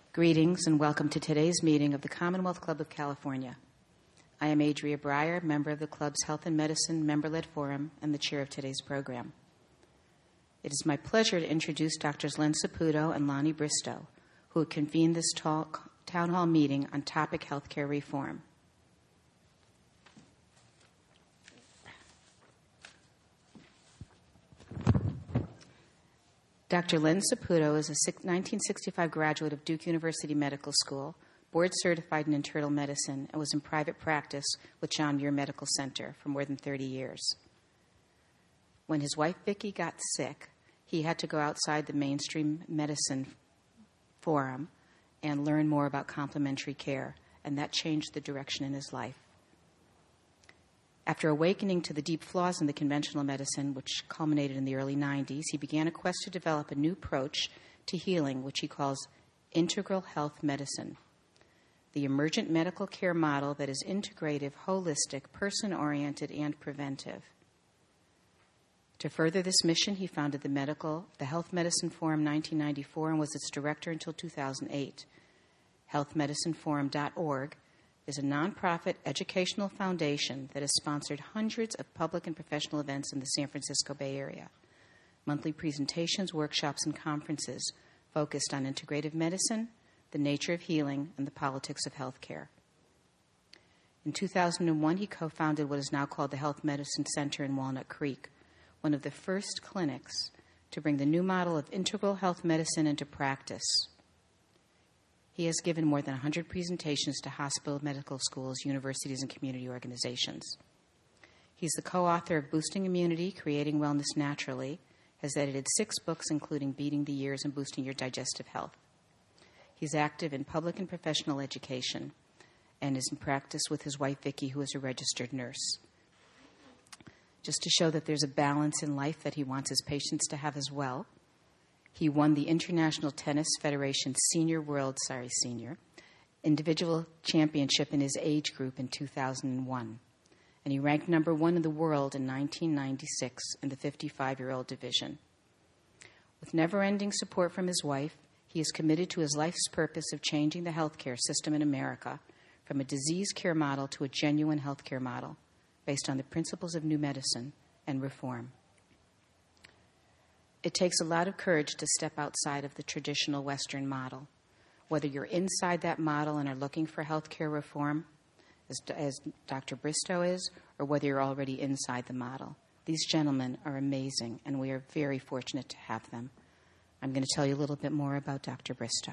Greetings and welcome to today's meeting of the Commonwealth Club of California. I am Adria Breyer, member of the club's Health and Medicine Member-Led Forum and the chair of today's program. It is my pleasure to introduce Drs. Len Saputo and Lonnie Bristow, who convened this town hall meeting on topic healthcare reform. Dr. Len Saputo is a 1965 graduate of Duke University Medical School, board certified in internal medicine, and was in private practice with John Muir Medical Center for more than 30 years. When his wife Vicki got sick, he had to go outside the mainstream medicine forum and learn more about complementary care, and that changed the direction in his life. After awakening to the deep flaws in the conventional medicine, which culminated in the early 90s, he began a quest to develop a new approach to healing, which he calls integral health medicine, the emergent medical care model that is integrative, holistic, person-oriented, and preventive. To further this mission, he founded the Health Medicine Forum 1994 and was its director until 2008. HealthMedicineForum.org is a nonprofit educational foundation that has sponsored hundreds of public and professional events in the San Francisco Bay Area. Monthly presentations, workshops, and conferences focused on integrative medicine, the nature of healing, and the politics of healthcare. In 2001, he co-founded what is now called the Health Medicine Center in Walnut Creek, one of the first clinics to bring the new model of integral health medicine into practice. He has given more than 100 presentations to hospital, medical schools, universities, and community organizations. He's the co-author of Boosting Immunity, Creating Wellness Naturally, has edited 6 books, including Beating the Years and Boosting Your Digestive Health. He's active in public and professional education and is in practice with his wife, Vicki, who is a registered nurse. Just to show that there's a balance in life that he wants his patients to have as well, he won the International Tennis Federation Senior Individual Championship in his age group in 2001. And he ranked number 1 in the world in 1996 in the 55-year-old division. With never-ending support from his wife, he is committed to his life's purpose of changing the healthcare system in America from a disease care model to a genuine healthcare model based on the principles of new medicine and reform. It takes a lot of courage to step outside of the traditional Western model. Whether you're inside that model and are looking for healthcare reform, as Dr. Bristow is, or whether you're already inside the model. These gentlemen are amazing, and we are very fortunate to have them. I'm going to tell you a little bit more about Dr. Bristow.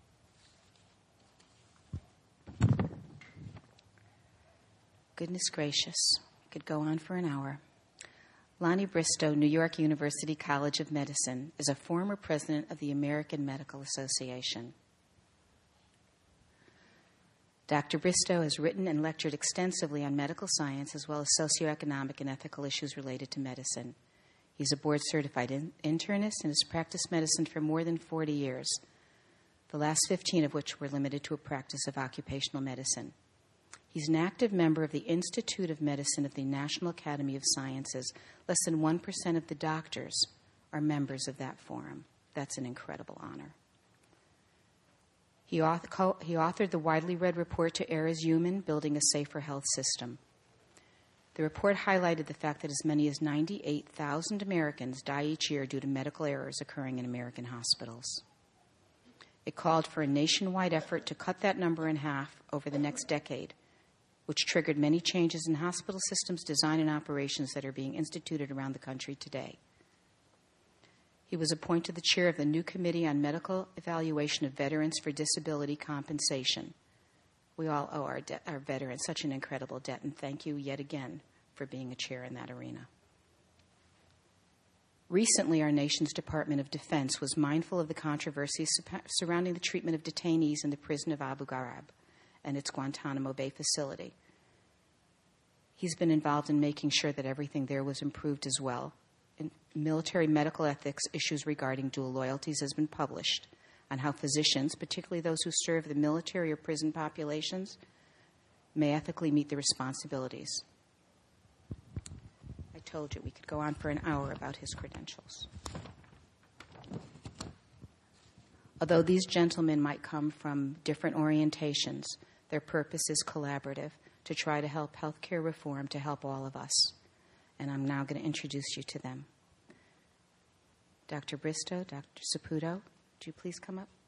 Goodness gracious, I could go on for an hour. Lonnie Bristow, New York University College of Medicine, is a former president of the American Medical Association. Dr. Bristow has written and lectured extensively on medical science as well as socioeconomic and ethical issues related to medicine. He's a board-certified internist and has practiced medicine for more than 40 years, the last 15 of which were limited to a practice of occupational medicine. He's an active member of the Institute of Medicine of the National Academy of Sciences. Less than 1% of the doctors are members of that forum. That's an incredible honor. He authored the widely read report To Err Is Human, Building a Safer Health System. The report highlighted the fact that as many as 98,000 Americans die each year due to medical errors occurring in American hospitals. It called for a nationwide effort to cut that number in half over the next decade, which triggered many changes in hospital systems, design, and operations that are being instituted around the country today. He was appointed the chair of the new Committee on Medical Evaluation of Veterans for Disability Compensation. We all owe our veterans such an incredible debt, and thank you yet again for being a chair in that arena. Recently, our nation's Department of Defense was mindful of the controversies surrounding the treatment of detainees in the prison of Abu Ghraib and its Guantanamo Bay facility. He's been involved in making sure that everything there was improved as well. In military medical ethics, issues regarding dual loyalties has been published on how physicians, particularly those who serve the military or prison populations, may ethically meet their responsibilities. I told you we could go on for an hour about his credentials. Although these gentlemen might come from different orientations, their purpose is collaborative to try to help healthcare reform to help all of us. And I'm now going to introduce you to them. Dr. Bristow, Dr. Saputo, would you please come up?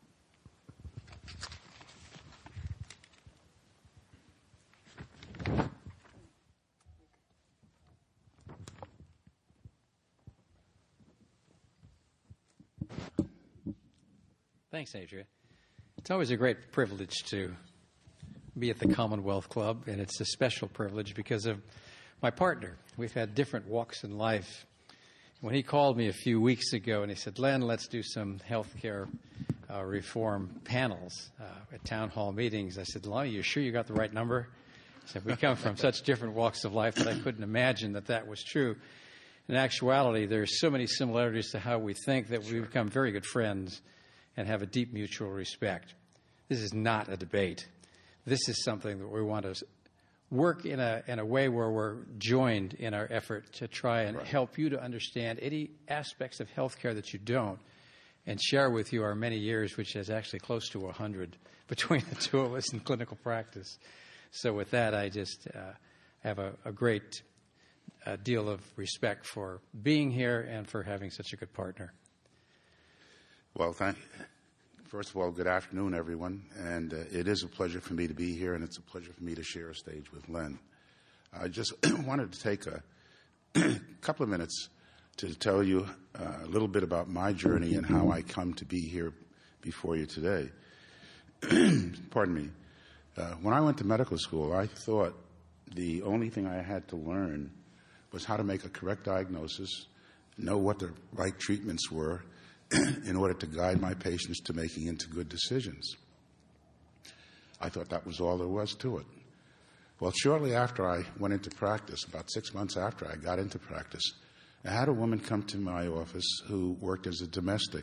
Thanks, Adria. It's always a great privilege to be at the Commonwealth Club, and it's a special privilege because of my partner. We've had different walks in life. When he called me a few weeks ago and he said, Len, let's do some healthcare reform panels at town hall meetings, I said, Lonnie, you sure you got the right number? He said, we come from such different walks of life that I couldn't imagine that was true. In actuality, there's so many similarities to how we think that we've become very good friends and have a deep mutual respect. This is not a debate. This is something that we want to work in a way where we're joined in our effort to try and help you to understand any aspects of healthcare that you don't, and share with you our many years, which is actually close to 100 between the two of us in clinical practice. So with that, I just have a great deal of respect for being here and for having such a good partner. Well, first of all, good afternoon, everyone. And it is a pleasure for me to be here, and it's a pleasure for me to share a stage with Len. I just wanted to take a couple of minutes to tell you a little bit about my journey and how I come to be here before you today. Pardon me. When I went to medical school, I thought the only thing I had to learn was how to make a correct diagnosis, know what the right treatments were, in order to guide my patients to making into good decisions. I thought that was all there was to it. Well, shortly after I went into practice, about 6 months after I got into practice, I had a woman come to my office who worked as a domestic.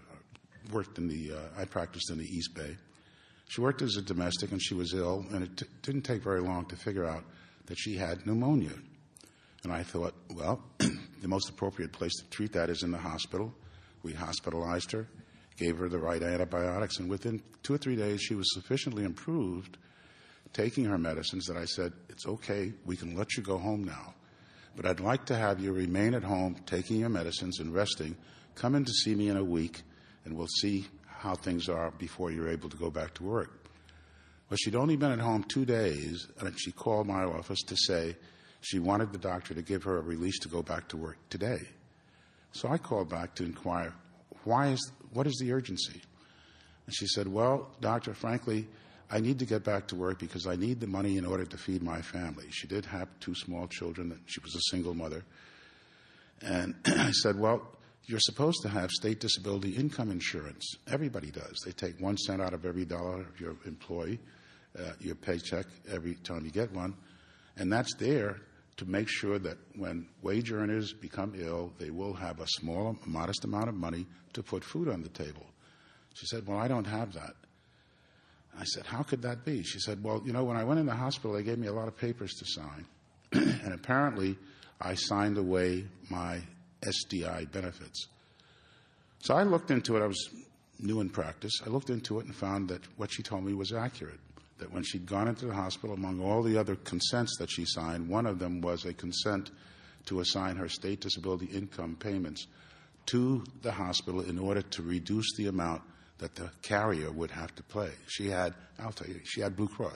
I practiced in the East Bay. She worked as a domestic, and she was ill, and it didn't take very long to figure out that she had pneumonia. And I thought, well, the most appropriate place to treat that is in the hospital. We hospitalized her, gave her the right antibiotics, and within 2 or 3 days, she was sufficiently improved, taking her medicines, that I said, it's okay, we can let you go home now. But I'd like to have you remain at home, taking your medicines and resting. Come in to see me in a week, and we'll see how things are before you're able to go back to work. Well, she'd only been at home 2 days, and she called my office to say she wanted the doctor to give her a release to go back to work today. So I called back to inquire, what is the urgency? And she said, well, doctor, frankly, I need to get back to work because I need the money in order to feed my family. She did have 2 small children. She was a single mother. And I said, well, you're supposed to have state disability income insurance. Everybody does. They take 1 cent out of every dollar of your employee, your paycheck, every time you get one. And that's there to make sure that when wage earners become ill, they will have a small, modest amount of money to put food on the table. She said, well, I don't have that. I said, how could that be? She said, well, when I went in the hospital, they gave me a lot of papers to sign. And apparently, I signed away my SDI benefits. So I looked into it. I was new in practice. I looked into it and found that what she told me was accurate. That when she'd gone into the hospital, among all the other consents that she signed, one of them was a consent to assign her state disability income payments to the hospital in order to reduce the amount that the carrier would have to pay. She had Blue Cross.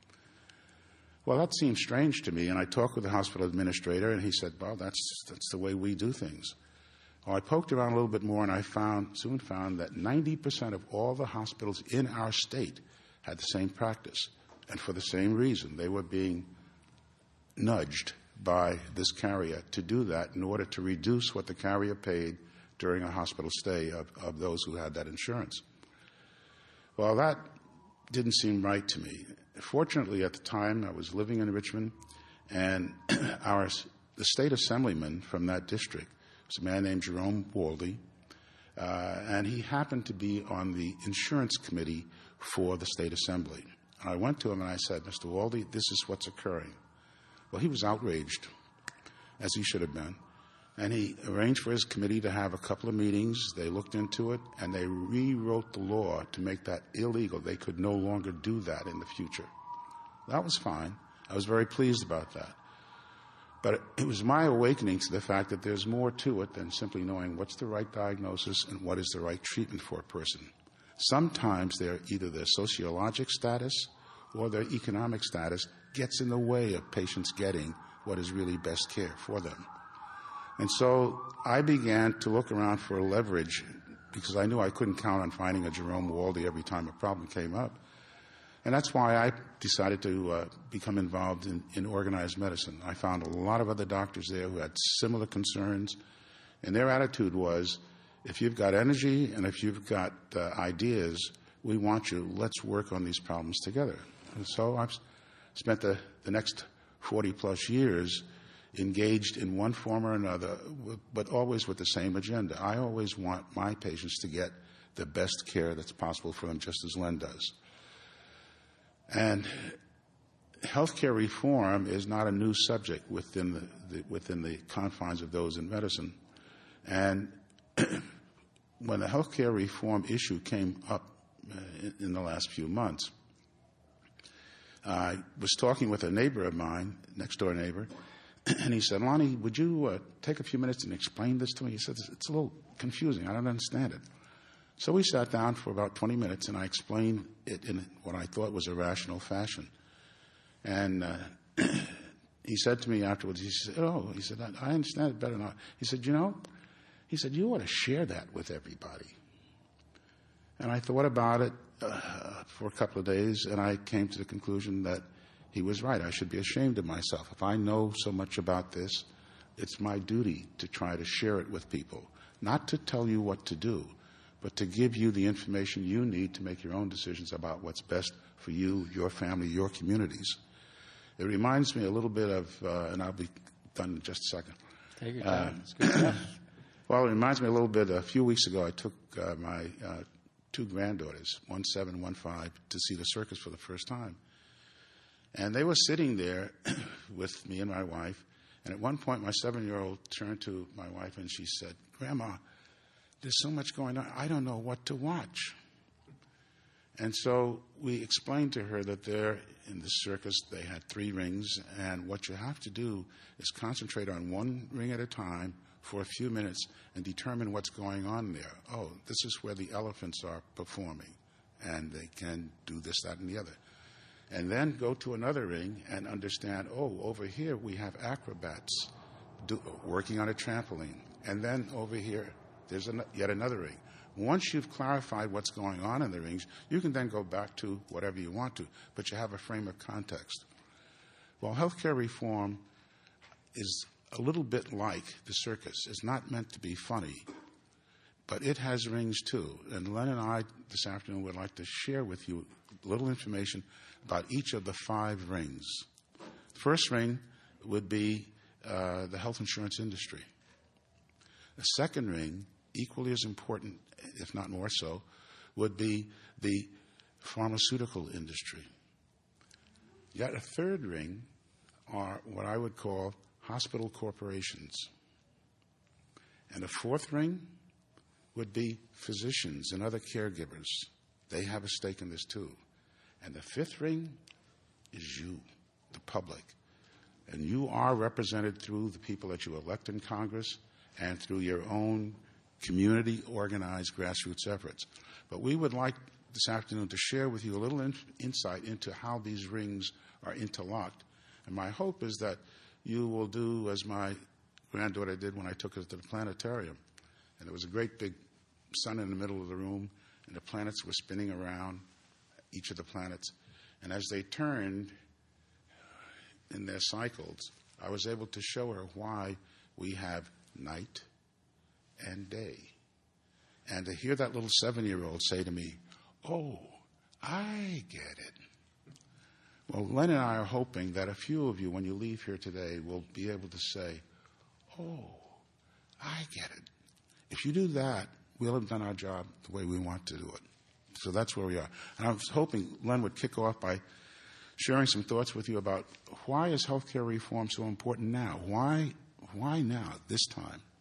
Well, that seemed strange to me, and I talked with the hospital administrator, and he said, well, that's the way we do things. Well, I poked around a little bit more, and I soon found that 90% of all the hospitals in our state had the same practice. And for the same reason, they were being nudged by this carrier to do that in order to reduce what the carrier paid during a hospital stay of those who had that insurance. Well, that didn't seem right to me. Fortunately, at the time, I was living in Richmond, and the state assemblyman from that district was a man named Jerome Waldy, and he happened to be on the insurance committee for the state assembly. And I went to him and I said, Mr. Waldy, this is what's occurring. Well, he was outraged, as he should have been. And he arranged for his committee to have a couple of meetings. They looked into it, and they rewrote the law to make that illegal. They could no longer do that in the future. That was fine. I was very pleased about that. But it was my awakening to the fact that there's more to it than simply knowing what's the right diagnosis and what is the right treatment for a person. Sometimes either their sociologic status or their economic status gets in the way of patients getting what is really best care for them. And so I began to look around for leverage because I knew I couldn't count on finding a Jerome Waldy every time a problem came up. And that's why I decided to become involved in organized medicine. I found a lot of other doctors there who had similar concerns, and their attitude was, if you've got energy and if you've got ideas, we want you. Let's work on these problems together. And so I've spent the next 40-plus years engaged in one form or another, but always with the same agenda. I always want my patients to get the best care that's possible for them, just as Len does. And healthcare reform is not a new subject within the confines of those in medicine. And when the healthcare reform issue came up in the last few months, I was talking with a neighbor of mine, next-door neighbor, and he said, Lonnie, would you take a few minutes and explain this to me? He said, it's a little confusing. I don't understand it. So we sat down for about 20 minutes, and I explained it in what I thought was a rational fashion. And he said to me afterwards, he said, I understand it better now. He said, you ought to share that with everybody. And I thought about it for a couple of days, and I came to the conclusion that he was right. I should be ashamed of myself. If I know so much about this, it's my duty to try to share it with people, not to tell you what to do, but to give you the information you need to make your own decisions about what's best for you, your family, your communities. It reminds me a little bit of, and I'll be done in just a second. Take your time. It's good stuff. Well, it reminds me a little bit. A few weeks ago, I took my two granddaughters, 1 7 and 1 5, to see the circus for the first time. And they were sitting there with me and my wife. And at one point, my 7-year-old turned to my wife and she said, Grandma, there's so much going on. I don't know what to watch. And so we explained to her that there in the circus, they had 3 rings. And what you have to do is concentrate on one ring at a time for a few minutes and determine what's going on there. Oh, this is where the elephants are performing. And they can do this, that, and the other. And then go to another ring and understand, over here we have acrobats working on a trampoline. And then over here, there's yet another ring. Once you've clarified what's going on in the rings, you can then go back to whatever you want to, but you have a frame of context. Well, healthcare reform is a little bit like the circus. It's not meant to be funny, but it has rings too. And Len and I this afternoon would like to share with you a little information about each of the 5 rings. The first ring would be the health insurance industry. The second ring, equally as important, if not more so, would be the pharmaceutical industry. Yet a third ring are what I would call hospital corporations. And a fourth ring would be physicians and other caregivers. They have a stake in this too. And the fifth ring is you, the public. And you are represented through the people that you elect in Congress and through your own community-organized grassroots efforts. But we would like this afternoon to share with you a little insight into how these rings are interlocked. And my hope is that you will do as my granddaughter did when I took her to the planetarium. And there was a great big sun in the middle of the room, and the planets were spinning around, each of the planets. And as they turned in their cycles, I was able to show her why we have night and day. And to hear that little 7-year-old say to me, oh, I get it. Well, Len and I are hoping that a few of you, when you leave here today, will be able to say, oh, I get it. If you do that, we'll have done our job the way we want to do it. So that's where we are. And I was hoping Len would kick off by sharing some thoughts with you about why is healthcare reform so important now? Why now, this time?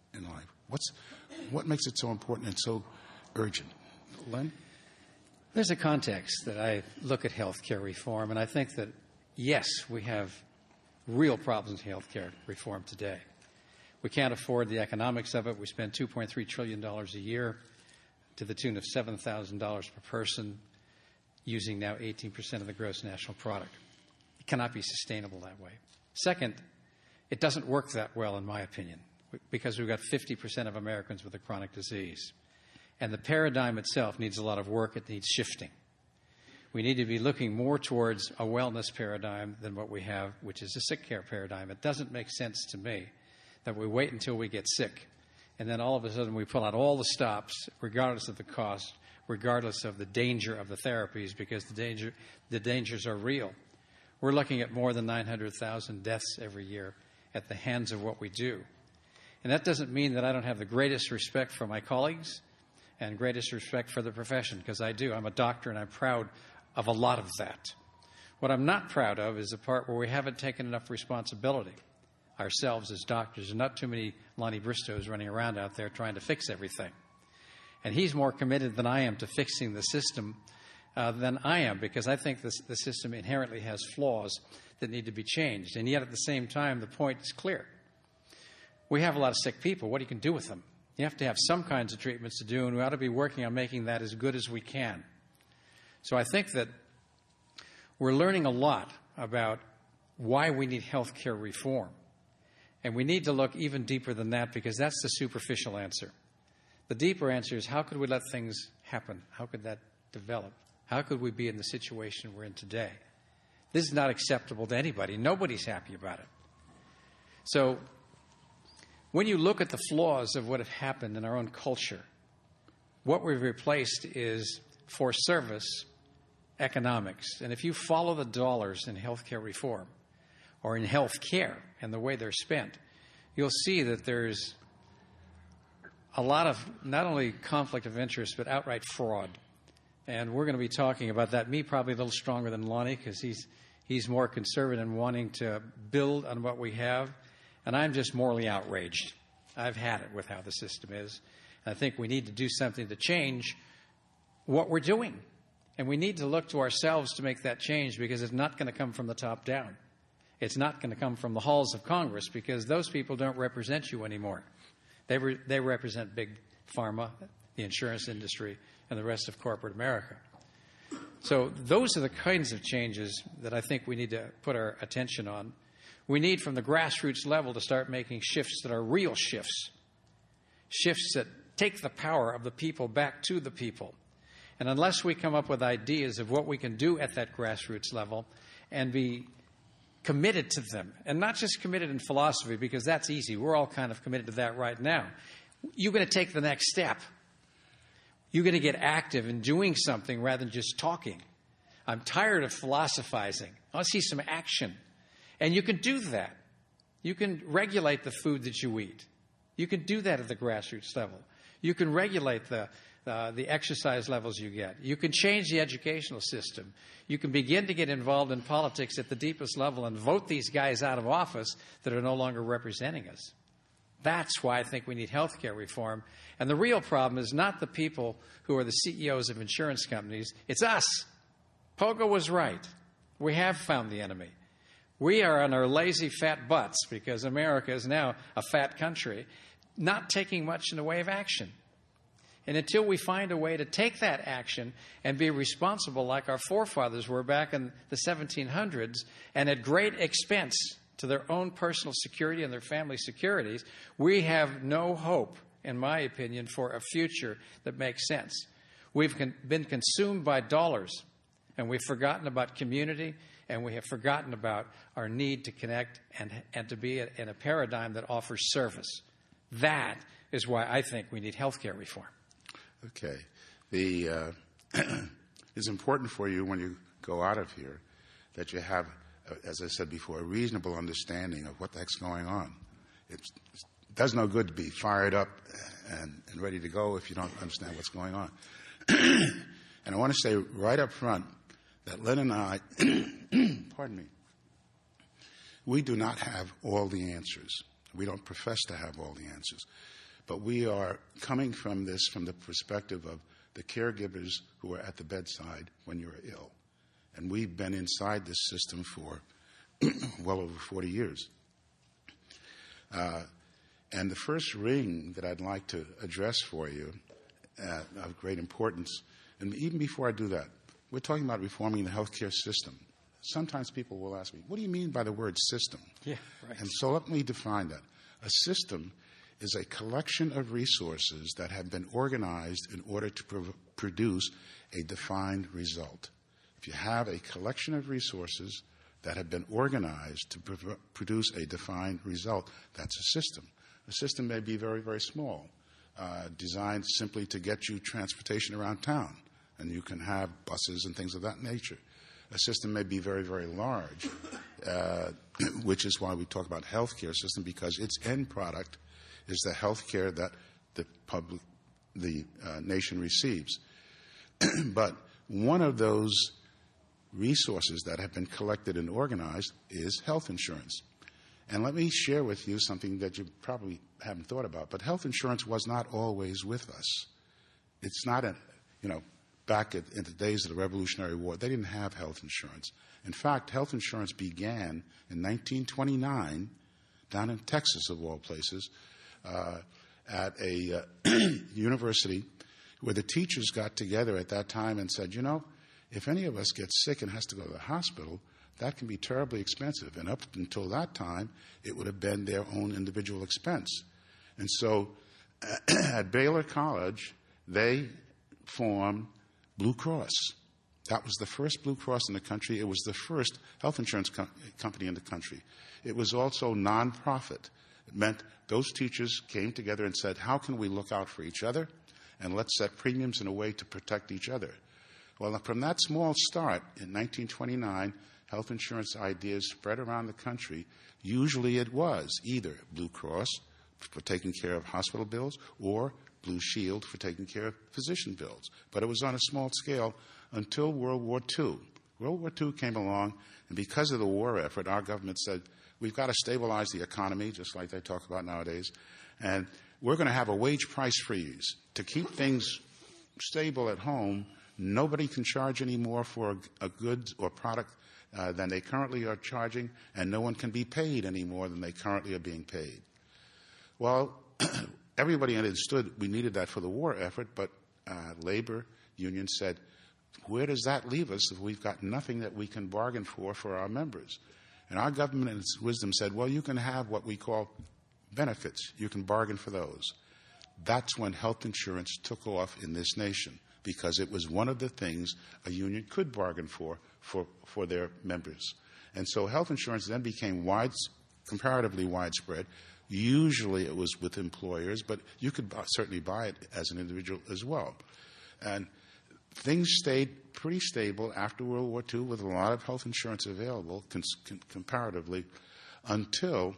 in life? What makes it so important and so urgent? Len? There's a context that I look at healthcare reform, and I think that, yes, we have real problems in healthcare reform today. We can't afford the economics of it. We spend $2.3 trillion a year to the tune of $7,000 per person, using now 18% of the gross national product. It cannot be sustainable that way. Second, it doesn't work that well, in my opinion, because we've got 50% of Americans with a chronic disease. And the paradigm itself needs a lot of work. It needs shifting. We need to be looking more towards a wellness paradigm than what we have, which is a sick care paradigm. It doesn't make sense to me that we wait until we get sick, and then all of a sudden we pull out all the stops, regardless of the cost, regardless of the danger of the therapies, because the dangers are real. We're looking at more than 900,000 deaths every year at the hands of what we do. And that doesn't mean that I don't have the greatest respect for my colleagues and greatest respect for the profession, because I do. I'm a doctor, and I'm proud of a lot of that. What I'm not proud of is the part where we haven't taken enough responsibility ourselves as doctors. There's not too many Lonnie Bristows running around out there trying to fix everything. And he's more committed than I am to fixing the system than I am, because I think the system inherently has flaws that need to be changed. And yet, at the same time, the point is clear. We have a lot of sick people. What do you can do with them? You have to have some kinds of treatments to do, and we ought to be working on making that as good as we can. So I think that we're learning a lot about why we need health care reform. And we need to look even deeper than that, because that's the superficial answer. The deeper answer is, how could we let things happen? How could that develop? How could we be in the situation we're in today? This is not acceptable to anybody. Nobody's happy about it. So when you look at the flaws of what have happened in our own culture, what we've replaced is, for service, economics. And if you follow the dollars in healthcare reform or in healthcare and the way they're spent, you'll see that there's a lot of not only conflict of interest, but outright fraud. And we're going to be talking about that. Me probably a little stronger than Lonnie, because he's more conservative in wanting to build on what we have. And I'm just morally outraged. I've had it with how the system is. And I think we need to do something to change what we're doing. And we need to look to ourselves to make that change, because it's not going to come from the top down. It's not going to come from the halls of Congress, because those people don't represent you anymore. They represent big pharma, the insurance industry, and the rest of corporate America. So those are the kinds of changes that I think we need to put our attention on. We need, from the grassroots level, to start making shifts that are real shifts, shifts that take the power of the people back to the people. And unless we come up with ideas of what we can do at that grassroots level and be committed to them, and not just committed in philosophy, because that's easy. We're all kind of committed to that right now. You're going to take the next step. You're going to get active in doing something rather than just talking. I'm tired of philosophizing. I want to see some action. And you can do that. You can regulate the food that you eat. You can do that at the grassroots level. You can regulate the exercise levels you get. You can change the educational system. You can begin to get involved in politics at the deepest level and vote these guys out of office that are no longer representing us. That's why I think we need health care reform. And the real problem is not the people who are the CEOs of insurance companies. It's us. Pogo was right. We have found the enemy. We are on our lazy fat butts, because America is now a fat country, not taking much in the way of action. And until we find a way to take that action and be responsible like our forefathers were back in the 1700s, and at great expense to their own personal security and their family securities, we have no hope, in my opinion, for a future that makes sense. We've been consumed by dollars, and we've forgotten about community, and we have forgotten about our need to connect and to be in a paradigm that offers service. That is why I think we need health care reform. Okay. It's important for you when you go out of here that you have, as I said before, a reasonable understanding of what the heck's going on. It does no good to be fired up and ready to go if you don't understand what's going on. And I want to say right up front that Len and I, pardon me, we do not have all the answers. We don't profess to have all the answers. But we are coming from this from the perspective of the caregivers who are at the bedside when you're ill. And we've been inside this system for well over 40 years. And the first ring that I'd like to address for you, of great importance, and even before I do that, we're talking about reforming the healthcare system. Sometimes people will ask me, what do you mean by the word system? Yeah, right. And so let me define that. A system is a collection of resources that have been organized in order to produce a defined result. If you have a collection of resources that have been organized to produce a defined result, that's a system. A system may be very, very small, designed simply to get you transportation around town, and you can have buses and things of that nature. A system may be very, very large, which is why we talk about healthcare system, because its end product is the healthcare that the nation receives. But one of those resources that have been collected and organized is health insurance. And let me share with you something that you probably haven't thought about, but health insurance was not always with us. It's not back in the days of the Revolutionary War, they didn't have health insurance. In fact, health insurance began in 1929 down in Texas, of all places, at a university where the teachers got together at that time and said, if any of us gets sick and has to go to the hospital, that can be terribly expensive. And up until that time, it would have been their own individual expense. And so at Baylor College, they formed Blue Cross. That was the first Blue Cross in the country. It was the first health insurance company in the country. It was also nonprofit. It meant those teachers came together and said, how can we look out for each other? And let's set premiums in a way to protect each other. Well, from that small start in 1929, health insurance ideas spread around the country. Usually it was either Blue Cross for taking care of hospital bills or Blue Shield for taking care of physician bills. But it was on a small scale until World War II. World War II came along, and because of the war effort, our government said, we've got to stabilize the economy, just like they talk about nowadays, and we're going to have a wage price freeze. To keep things stable at home, nobody can charge any more for a goods or product than they currently are charging, and no one can be paid any more than they currently are being paid. Well, everybody understood we needed that for the war effort, but labor unions said, where does that leave us if we've got nothing that we can bargain for our members? And our government in its wisdom said, well, you can have what we call benefits. You can bargain for those. That's when health insurance took off in this nation, because it was one of the things a union could bargain for their members. And so health insurance then became comparatively widespread. Usually it was with employers, but you could certainly buy it as an individual as well. And things stayed pretty stable after World War II with a lot of health insurance available comparatively until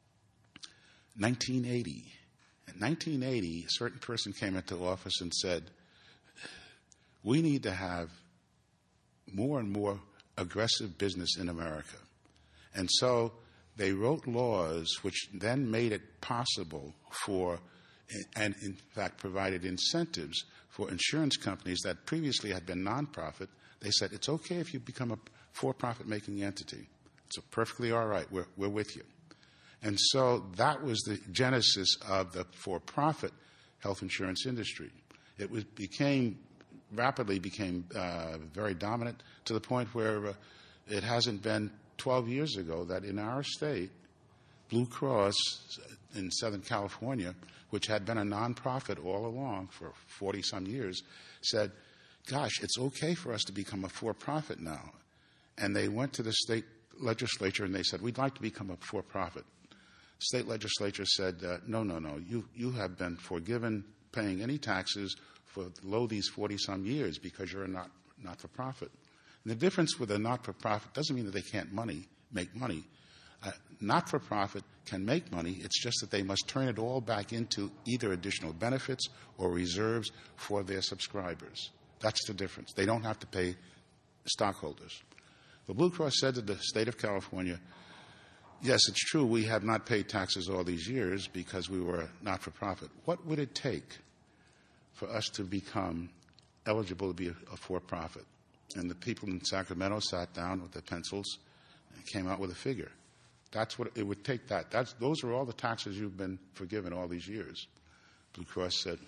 1980. In 1980, a certain person came into office and said, we need to have more and more aggressive business in America. And so they wrote laws which then made it possible for, and in fact provided incentives for insurance companies that previously had been nonprofit. They said, it's okay if you become a for-profit making entity. It's perfectly all right. We're with you. And so that was the genesis of the for-profit health insurance industry. It rapidly became very dominant to the point where it hasn't been 12 years ago that in our state, Blue Cross in Southern California, which had been a nonprofit all along for 40-some years, said, gosh, it's okay for us to become a for-profit now. And they went to the state legislature and they said, we'd like to become a for-profit. State legislature said, no, you have been forgiven paying any taxes for these 40-some years because you're a not-for-profit. And the difference with a not-for-profit doesn't mean that they can't make money. Not-for-profit can make money. It's just that they must turn it all back into either additional benefits or reserves for their subscribers. That's the difference. They don't have to pay stockholders. The Blue Cross said to the state of California, yes, it's true we have not paid taxes all these years because we were not-for-profit. What would it take for us to become eligible to be a for-profit? And the people in Sacramento sat down with their pencils and came out with a figure. That's what it would take. Those are all the taxes you've been forgiven all these years. Blue Cross said,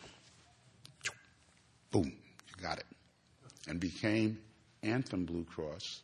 boom, you got it. And became Anthem Blue Cross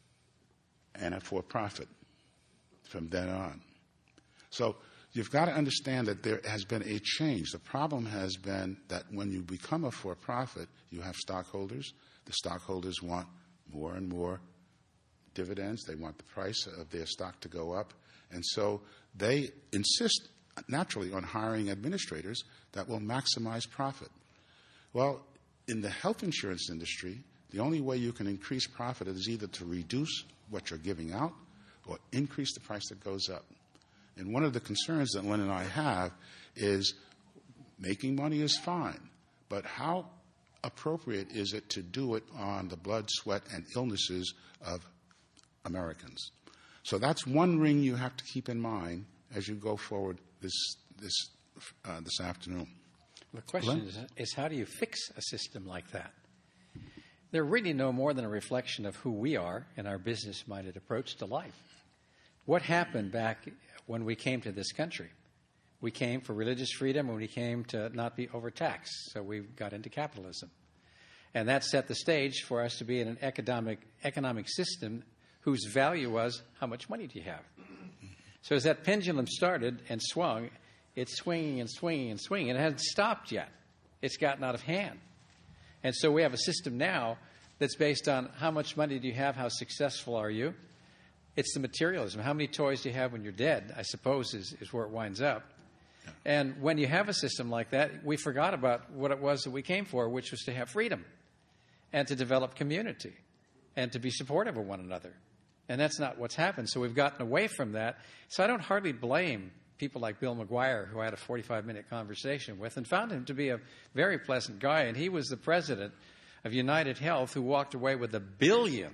and a for-profit from then on. So you've got to understand that there has been a change. The problem has been that when you become a for-profit, you have stockholders. The stockholders want more and more dividends. They want the price of their stock to go up. And so they insist, naturally, on hiring administrators that will maximize profit. Well, in the health insurance industry, the only way you can increase profit is either to reduce what you're giving out or increase the price that goes up. And one of the concerns that Lynn and I have is making money is fine, but how appropriate is it to do it on the blood, sweat, and illnesses of Americans? So that's one ring you have to keep in mind as you go forward this afternoon. The question is how do you fix a system like that? They're really no more than a reflection of who we are in our business-minded approach to life. What happened back when we came to this country? We came for religious freedom and we came to not be overtaxed, so we got into capitalism. And that set the stage for us to be in an economic system whose value was, how much money do you have? So as that pendulum started and swung, it's swinging and swinging and swinging. And it hasn't stopped yet. It's gotten out of hand. And so we have a system now that's based on how much money do you have, how successful are you? It's the materialism. How many toys do you have when you're dead, I suppose, is where it winds up. And when you have a system like that, we forgot about what it was that we came for, which was to have freedom and to develop community and to be supportive of one another. And that's not what's happened. So we've gotten away from that. So I don't hardly blame people like Bill McGuire, who I had a 45-minute conversation with and found him to be a very pleasant guy. And he was the president of United Health who walked away with $1.5 billion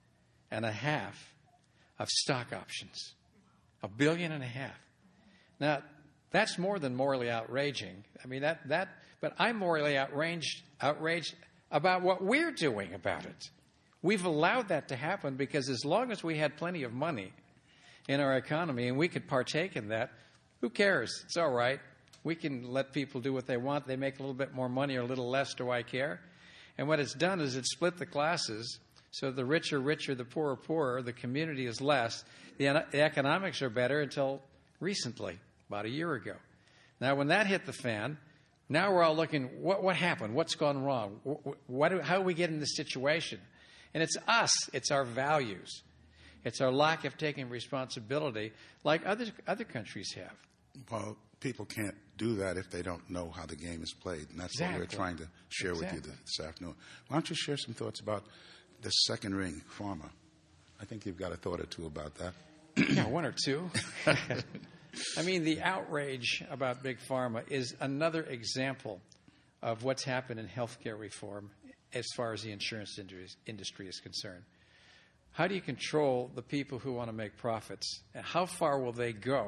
of stock options. $1.5 billion. Now, that's more than morally outraging. I mean, but I'm morally outraged about what we're doing about it. We've allowed that to happen because as long as we had plenty of money in our economy and we could partake in that, who cares? It's all right. We can let people do what they want. They make a little bit more money or a little less. Do I care? And what it's done is it's split the classes. So the rich are richer, the poor are poorer, the community is less. The economics are better until recently, about a year ago. Now, when that hit the fan, now we're all looking, what happened? What's gone wrong? How do we get in this situation? And it's us. It's our values. It's our lack of taking responsibility like other countries have. Well, people can't do that if they don't know how the game is played. And that's what we're trying to share with you this afternoon. Why don't you share some thoughts about the second ring, pharma? I think you've got a thought or two about that. Yeah, one or two. I mean, the outrage about big pharma is another example of what's happened in healthcare reform as far as the insurance industry is concerned. How do you control the people who want to make profits? And how far will they go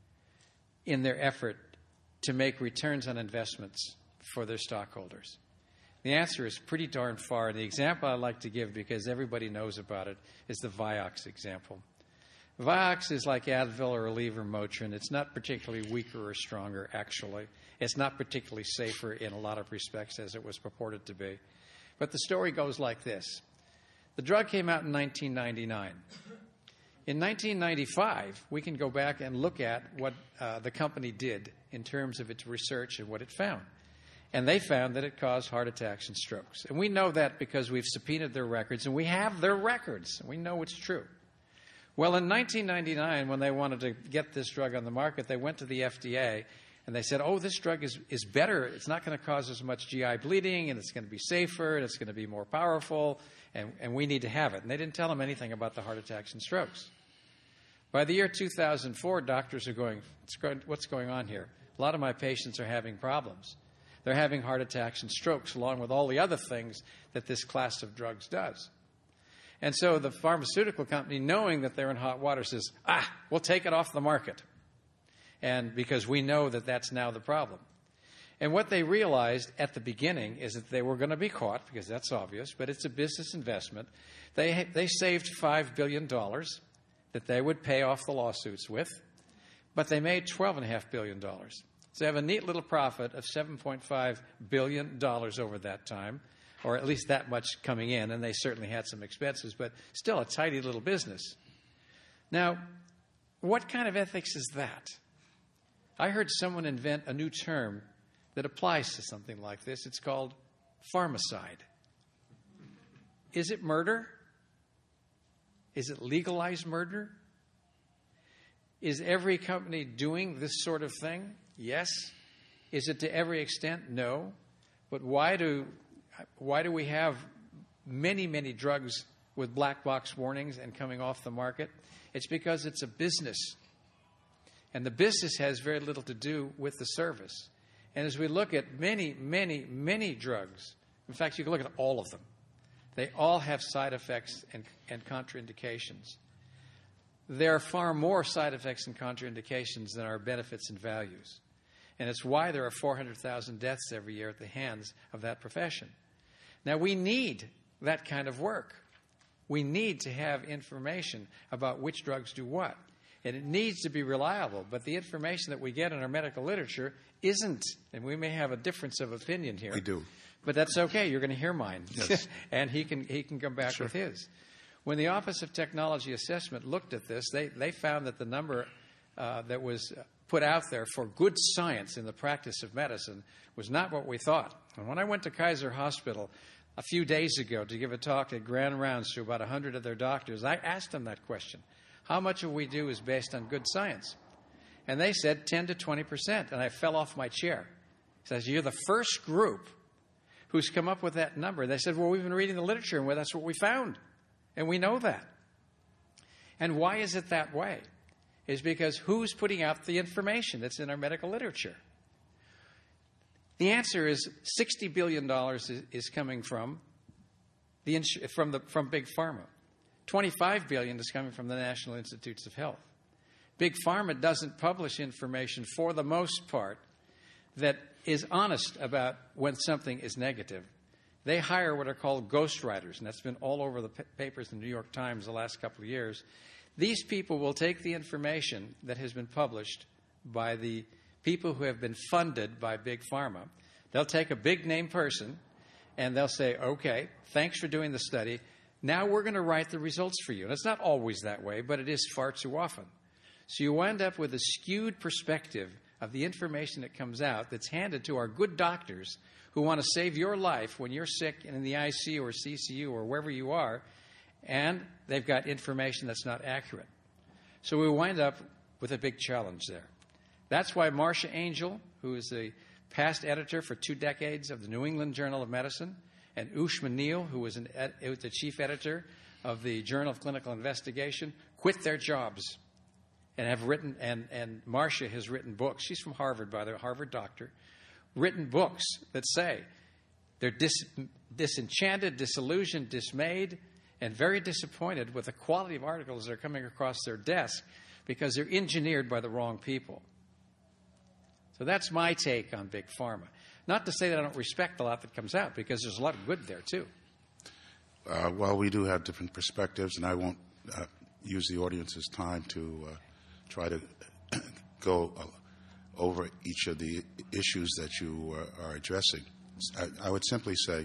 in their effort to make returns on investments for their stockholders? The answer is pretty darn far. And the example I like to give, because everybody knows about it, is the Vioxx example. Vioxx is like Advil or Aleve or Motrin. It's not particularly weaker or stronger, actually. It's not particularly safer in a lot of respects as it was purported to be. But the story goes like this. The drug came out in 1999. In 1995, we can go back and look at what the company did in terms of its research and what it found. And they found that it caused heart attacks and strokes. And we know that because we've subpoenaed their records, and we have their records. And we know it's true. Well, in 1999, when they wanted to get this drug on the market, they went to the FDA, and they said, oh, this drug is better. It's not going to cause as much GI bleeding, and it's going to be safer, and it's going to be more powerful, and we need to have it. And they didn't tell them anything about the heart attacks and strokes. By the year 2004, doctors are going, what's going on here? A lot of my patients are having problems. They're having heart attacks and strokes along with all the other things that this class of drugs does. And so the pharmaceutical company, knowing that they're in hot water, says, we'll take it off the market. And because we know that that's now the problem. And what they realized at the beginning is that they were going to be caught, because that's obvious, but it's a business investment. They saved $5 billion that they would pay off the lawsuits with, but they made $12.5 billion. So they have a neat little profit of $7.5 billion over that time, or at least that much coming in, and they certainly had some expenses, but still a tidy little business. Now, what kind of ethics is that? I heard someone invent a new term that applies to something like this. It's called pharmacide. Is it murder? Is it legalized murder? Is every company doing this sort of thing? Yes. Is it to every extent? No. But why do we have many, many drugs with black box warnings and coming off the market? It's because it's a business. And the business has very little to do with the service. And as we look at many, many, many drugs, in fact, you can look at all of them, they all have side effects and contraindications. There are far more side effects and contraindications than are benefits and values. And it's why there are 400,000 deaths every year at the hands of that profession. Now, we need that kind of work. We need to have information about which drugs do what. And it needs to be reliable. But the information that we get in our medical literature isn't. And we may have a difference of opinion here. We do. But that's okay. You're going to hear mine. Yes. And he can come back with his. When the Office of Technology Assessment looked at this, they found that the number that was put out there for good science in the practice of medicine was not what we thought. And when I went to Kaiser Hospital a few days ago to give a talk at Grand Rounds to about 100 of their doctors, I asked them that question. How much of what we do is based on good science? And they said 10 to 20%. And I fell off my chair. He says, you're the first group who's come up with that number. They said, well, we've been reading the literature, and that's what we found. And we know that. And why is it that way? It's because who's putting out the information that's in our medical literature? The answer is $60 billion is coming from Big Pharma. $25 billion is coming from the National Institutes of Health. Big Pharma doesn't publish information, for the most part, that is honest about when something is negative. They hire what are called ghostwriters, and that's been all over the papers in the New York Times the last couple of years. These people will take the information that has been published by the people who have been funded by Big Pharma. They'll take a big-name person, and they'll say, okay, thanks for doing the study. Now we're going to write the results for you. And it's not always that way, but it is far too often. So you wind up with a skewed perspective of the information that comes out that's handed to our good doctors who want to save your life when you're sick and in the ICU or CCU or wherever you are, and they've got information that's not accurate. So we wind up with a big challenge there. That's why Marcia Angel, who is the past editor for 2 decades of the New England Journal of Medicine, and Ushma Neal, who was the chief editor of the Journal of Clinical Investigation, quit their jobs and have written, and Marcia has written books. She's from Harvard, by the way, Harvard doctor, written books that say they're disenchanted, disillusioned, dismayed, and very disappointed with the quality of articles that are coming across their desk because they're engineered by the wrong people. So that's my take on Big Pharma. Not to say that I don't respect a lot that comes out, because there's a lot of good there, too. Well, we do have different perspectives, and I won't use the audience's time to try to go over each of the issues that you are addressing. I would simply say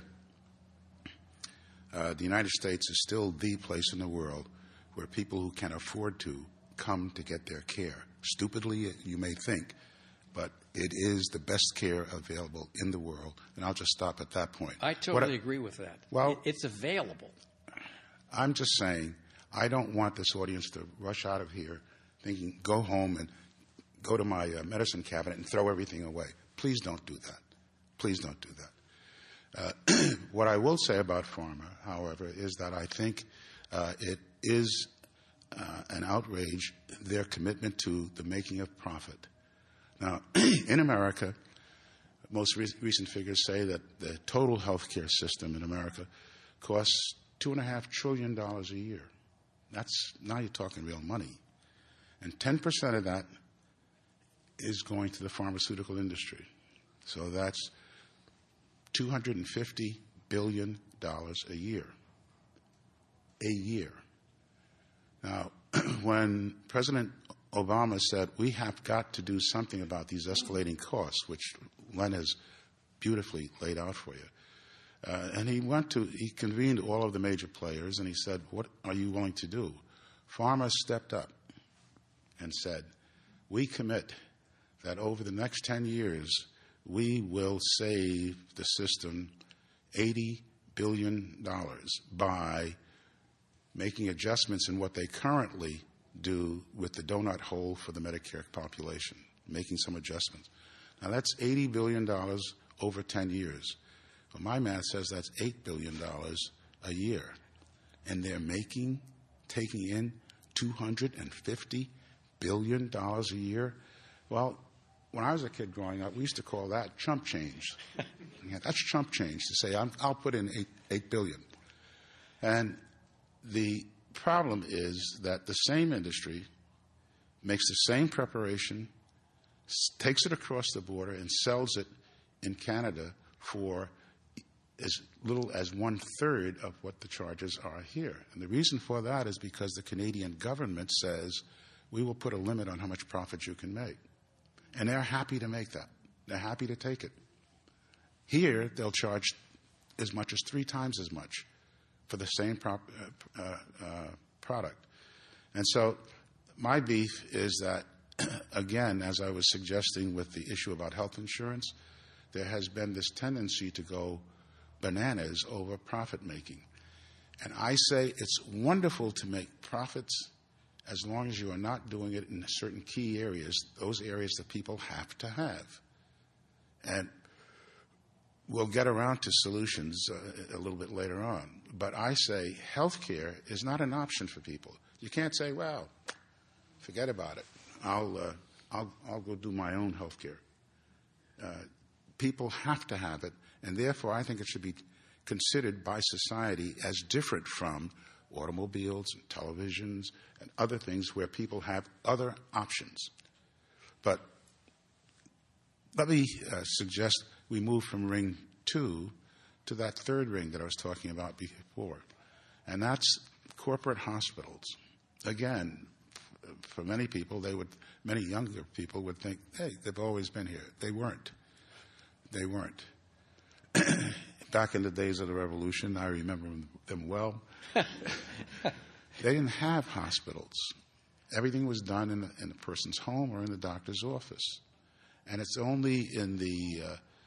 the United States is still the place in the world where people who can afford to come to get their care. Stupidly, you may think, but it is the best care available in the world. And I'll just stop at that point. I totally agree with that. Well, it's available. I'm just saying, I don't want this audience to rush out of here thinking, go home and go to my medicine cabinet and throw everything away. Please don't do that. Please don't do that. What I will say about pharma, however, is that I think it is an outrage, their commitment to the making of profit. Now, in America, most recent figures say that the total health care system in America costs $2.5 trillion a year. Now you're talking real money. And 10% of that is going to the pharmaceutical industry. So that's $250 billion a year. A year. Now, when President Obama said, we have got to do something about these escalating costs, which Len has beautifully laid out for you, and he convened all of the major players, and he said, what are you willing to do? Pharma stepped up and said, we commit that over the next 10 years, we will save the system $80 billion by making adjustments in what they currently do with the donut hole for the Medicare population, making some adjustments. Now, that's $80 billion over 10 years. Well, my math says that's $8 billion a year. And they're taking in $250 billion a year. Well, when I was a kid growing up, we used to call that chump change. Yeah, that's chump change to say, I'll put in $8 billion. And the problem is that the same industry makes the same preparation, takes it across the border, and sells it in Canada for as little as 1/3 of what the charges are here. And the reason for that is because the Canadian government says, we will put a limit on how much profit you can make. And they're happy to make that. They're happy to take it. Here, they'll charge as much as 3 times as much for the same product. And so my beef is that, again, as I was suggesting with the issue about health insurance, there has been this tendency to go bananas over profit making. And I say it's wonderful to make profits as long as you are not doing it in certain key areas, those areas that people have to have. And we'll get around to solutions a little bit later on. But I say healthcare is not an option for people. You can't say, well, forget about it. I'll go do my own healthcare. People have to have it, and therefore I think it should be considered by society as different from automobiles and televisions and other things where people have other options. But let me suggest we move from ring 2 to that third ring that I was talking about before, and that's corporate hospitals. Again, for many people, many younger people would think, hey, they've always been here. They weren't. Back in the days of the Revolution, I remember them well. They didn't have hospitals. Everything was done in a person's home or in the doctor's office. And it's only in the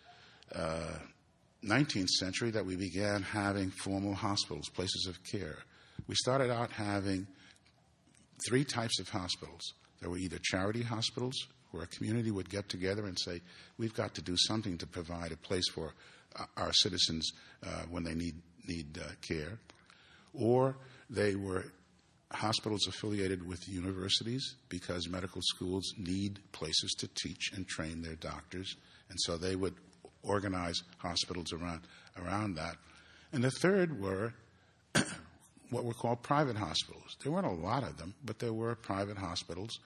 19th century that we began having formal hospitals, places of care. We started out having 3 types of hospitals. There were either charity hospitals, where a community would get together and say, we've got to do something to provide a place for our citizens when they need care. Or they were hospitals affiliated with universities because medical schools need places to teach and train their doctors. And so they would organize hospitals around that. And the third were what were called private hospitals. There weren't a lot of them, but there were private hospitals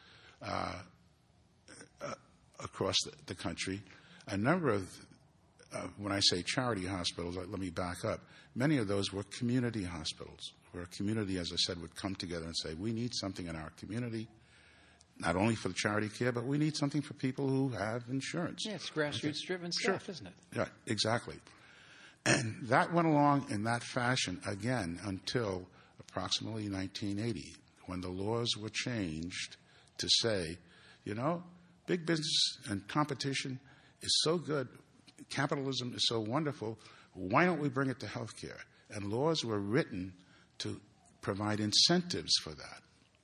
across the country. A number of, when I say charity hospitals, let me back up. Many of those were community hospitals, where a community, as I said, would come together and say, we need something in our community, not only for the charity care, but we need something for people who have insurance. Yeah, it's grassroots-driven stuff, isn't it? Yeah, exactly. And that went along in that fashion, again, until approximately 1980, when the laws were changed to say, big business and competition is so good, capitalism is so wonderful, why don't we bring it to healthcare? And laws were written to provide incentives for that,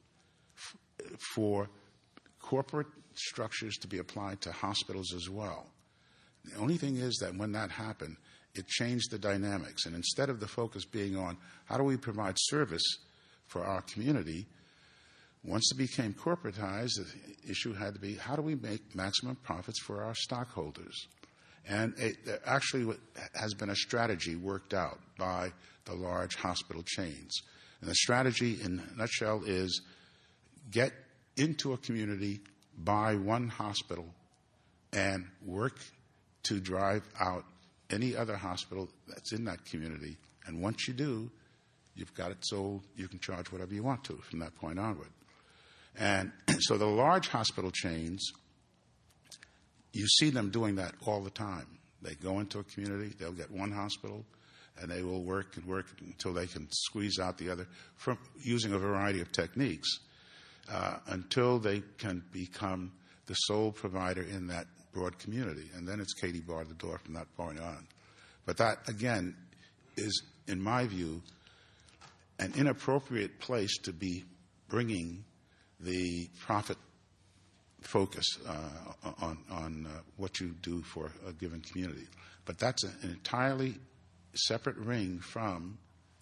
for corporate structures to be applied to hospitals as well. The only thing is that when that happened, it changed the dynamics. And instead of the focus being on how do we provide service for our community, once it became corporatized, the issue had to be how do we make maximum profits for our stockholders? And there actually has been a strategy worked out by the large hospital chains. And the strategy, in a nutshell, is get into a community, buy one hospital, and work to drive out any other hospital that's in that community. And once you do, you've got it sold. You can charge whatever you want to from that point onward. And so the large hospital chains, you see them doing that all the time. They go into a community, they'll get one hospital, and they will work and work until they can squeeze out the other from using a variety of techniques until they can become the sole provider in that broad community. And then it's Katie bar the door from that point on. But that, again, is, in my view, an inappropriate place to be bringing the profit focus on what you do for a given community. But that's an entirely separate ring from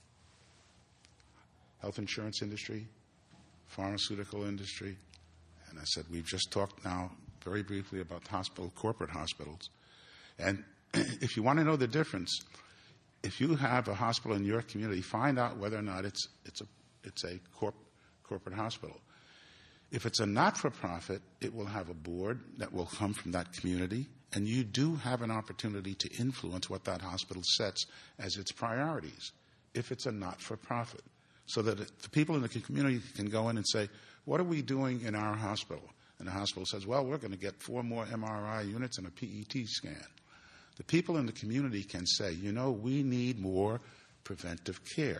health insurance industry, pharmaceutical industry, and I said we've just talked now very briefly about corporate hospitals. And if you want to know the difference, if you have a hospital in your community, find out whether or not it's a corporate hospital. If it's a not-for-profit, it will have a board that will come from that community, and you do have an opportunity to influence what that hospital sets as its priorities if it's a not-for-profit, so that the people in the community can go in and say, what are we doing in our hospital? And the hospital says, well, we're going to get 4 more MRI units and a PET scan. The people in the community can say, we need more preventive care.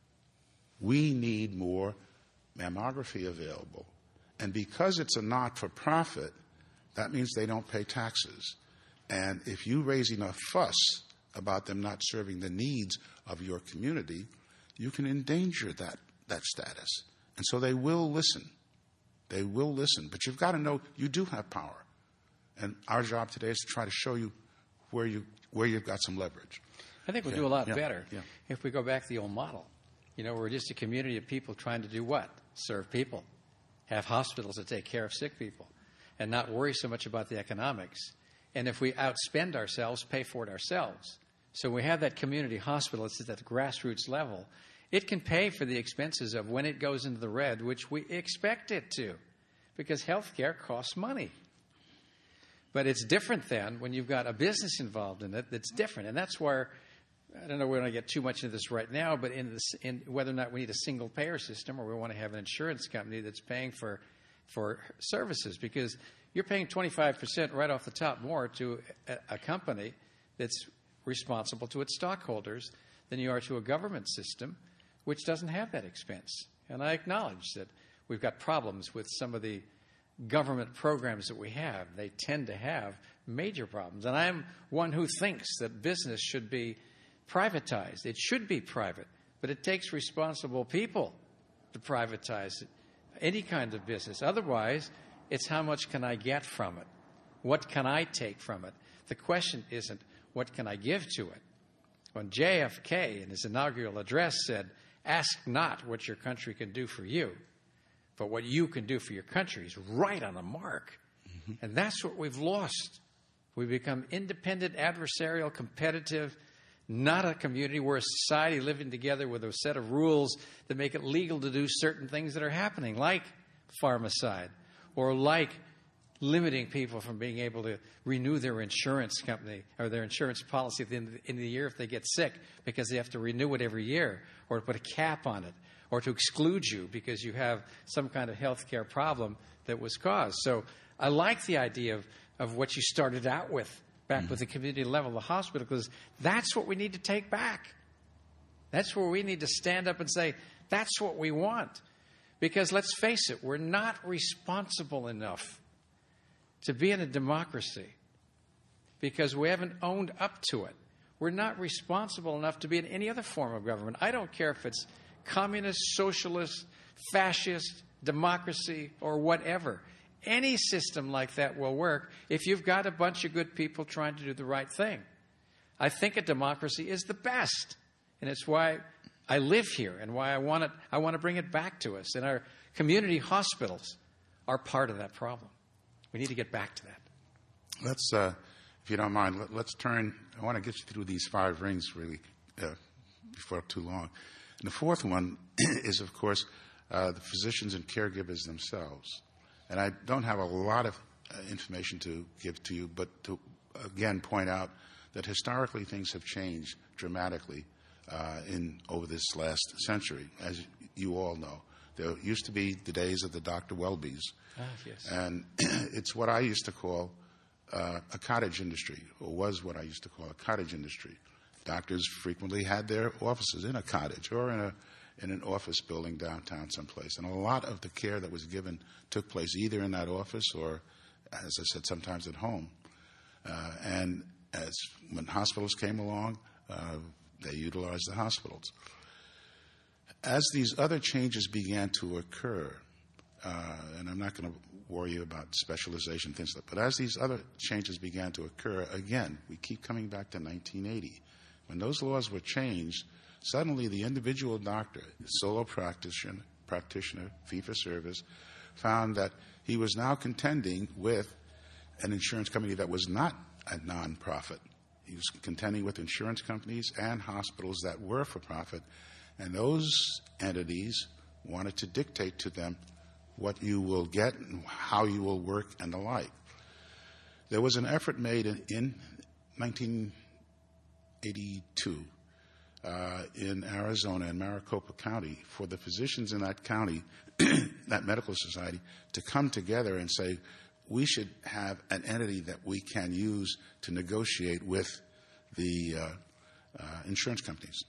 We need more mammography available. And because it's a not-for-profit, that means they don't pay taxes. And if you raise enough fuss about them not serving the needs of your community, you can endanger that status. And so they will listen. They will listen. But you've got to know you do have power. And our job today is to try to show you where you've got some leverage. I think we'll do a lot better if we go back to the old model. We're just a community of people trying to do what? Serve people. Have hospitals that take care of sick people and not worry so much about the economics. And if we outspend ourselves, pay for it ourselves. So we have that community hospital. It's at that grassroots level. It can pay for the expenses of when it goes into the red, which we expect it to, because health care costs money. But it's different then when you've got a business involved in it that's different. And that's where, I don't know, we're going to get too much into this right now, but in whether or not we need a single payer system or we want to have an insurance company that's paying for services, because you're paying 25% right off the top more to a company that's responsible to its stockholders than you are to a government system, which doesn't have that expense. And I acknowledge that we've got problems with some of the government programs that we have. They tend to have major problems. And I'm one who thinks that business should be privatized. It should be private, but it takes responsible people to privatize any kind of business. Otherwise, it's how much can I get from it? What can I take from it? The question isn't what can I give to it. When JFK in his inaugural address said, ask not what your country can do for you, but what you can do for your country, is right on the mark. Mm-hmm. And that's what we've lost. We've become independent, adversarial, competitive, not a community. We're a society living together with a set of rules that make it legal to do certain things that are happening, like pharmacide, or like limiting people from being able to renew their insurance company or their insurance policy at the end of the year if they get sick, because they have to renew it every year, or to put a cap on it, or to exclude you because you have some kind of health care problem that was caused. So I like the idea of what you started out with, back with the community level, the hospital, because that's what we need to take back. That's where we need to stand up and say, that's what we want. Because let's face it, we're not responsible enough to be in a democracy because we haven't owned up to it. We're not responsible enough to be in any other form of government. I don't care if it's communist, socialist, fascist, democracy, or whatever. Any system like that will work if you've got a bunch of good people trying to do the right thing. I think a democracy is the best, and it's why I live here and why I want to bring it back to us. And our community hospitals are part of that problem. We need to get back to that. Let's, if you don't mind, let's turn. I want to get you through these 5 rings really before too long. And the fourth one is, of course, the physicians and caregivers themselves. And I don't have a lot of information to give to you, but to, again, point out that historically things have changed dramatically over this last century, as you all know. There used to be the days of the Dr. Welbys. Yes. And it's what I used to call a cottage industry, or was what I used to call a cottage industry. Doctors frequently had their offices in a cottage or in an office building downtown someplace. And a lot of the care that was given took place either in that office or, as I said, sometimes at home. And when hospitals came along, they utilized the hospitals. As these other changes began to occur, and I'm not going to worry you about specialization, things like that, but as these other changes began to occur, again, we keep coming back to 1980. When those laws were changed, suddenly the individual doctor, solo practitioner, fee-for-service, found that he was now contending with an insurance company that was not a nonprofit. He was contending with insurance companies and hospitals that were for profit, and those entities wanted to dictate to them what you will get and how you will work and the like. There was an effort made in 1982 in Arizona, in Maricopa County, for the physicians in that county, that medical society, to come together and say, we should have an entity that we can use to negotiate with the insurance companies.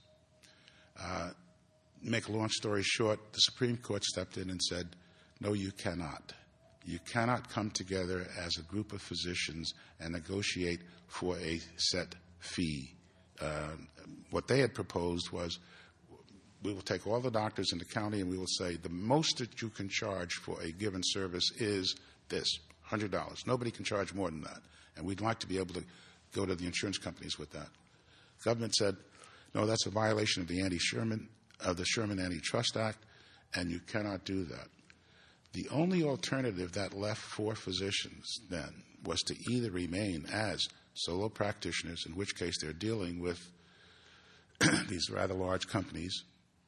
Make a long story short, the Supreme Court stepped in and said, no, you cannot. You cannot come together as a group of physicians and negotiate for a set fee. What they had proposed was, we will take all the doctors in the county and we will say the most that you can charge for a given service is this, $100. Nobody can charge more than that. And we'd like to be able to go to the insurance companies with that. Government said, no, that's a violation of the Sherman Antitrust Act, and you cannot do that. The only alternative that left for physicians then was to either remain as solo practitioners, in which case they're dealing with these rather large companies,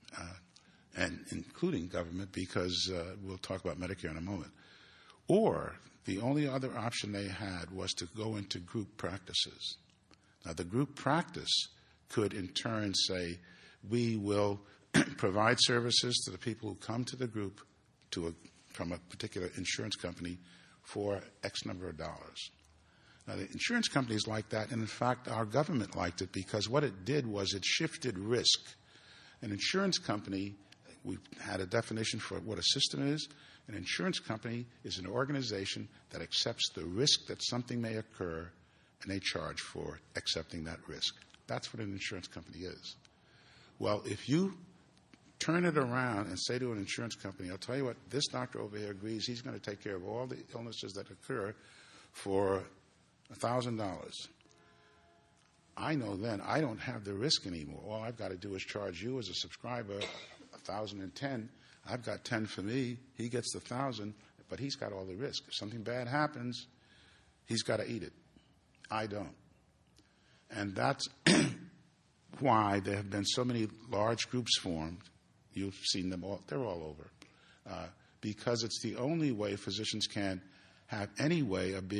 and including government, because we'll talk about Medicare in a moment. Or the only other option they had was to go into group practices. Now, the group practice could in turn say, we will provide services to the people who come to the group from a particular insurance company for X number of dollars. Now, the insurance companies liked that, and in fact, our government liked it, because what it did was it shifted risk. An insurance company, we had a definition for what a system is. An insurance company is an organization that accepts the risk that something may occur, and they charge for accepting that risk. That's what an insurance company is. Well, if you turn it around and say to an insurance company, I'll tell you what, this doctor over here agrees he's going to take care of all the illnesses that occur for $1,000. I know then I don't have the risk anymore. All I've got to do is charge you as a subscriber $1,010. I've got 10 for me. He gets the 1,000, but he's got all the risk. If something bad happens, he's got to eat it. I don't. And that's why there have been so many large groups formed. You've seen them all. They're all over. Because it's the only way physicians can have any way of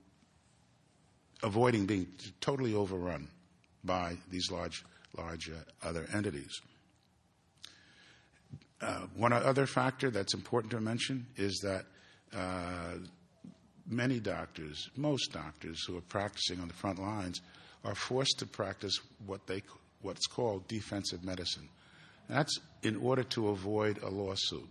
avoiding being totally overrun by these large other entities. One other factor that's important to mention is that many doctors, most doctors who are practicing on the front lines, are forced to practice what's called defensive medicine. That's in order to avoid a lawsuit.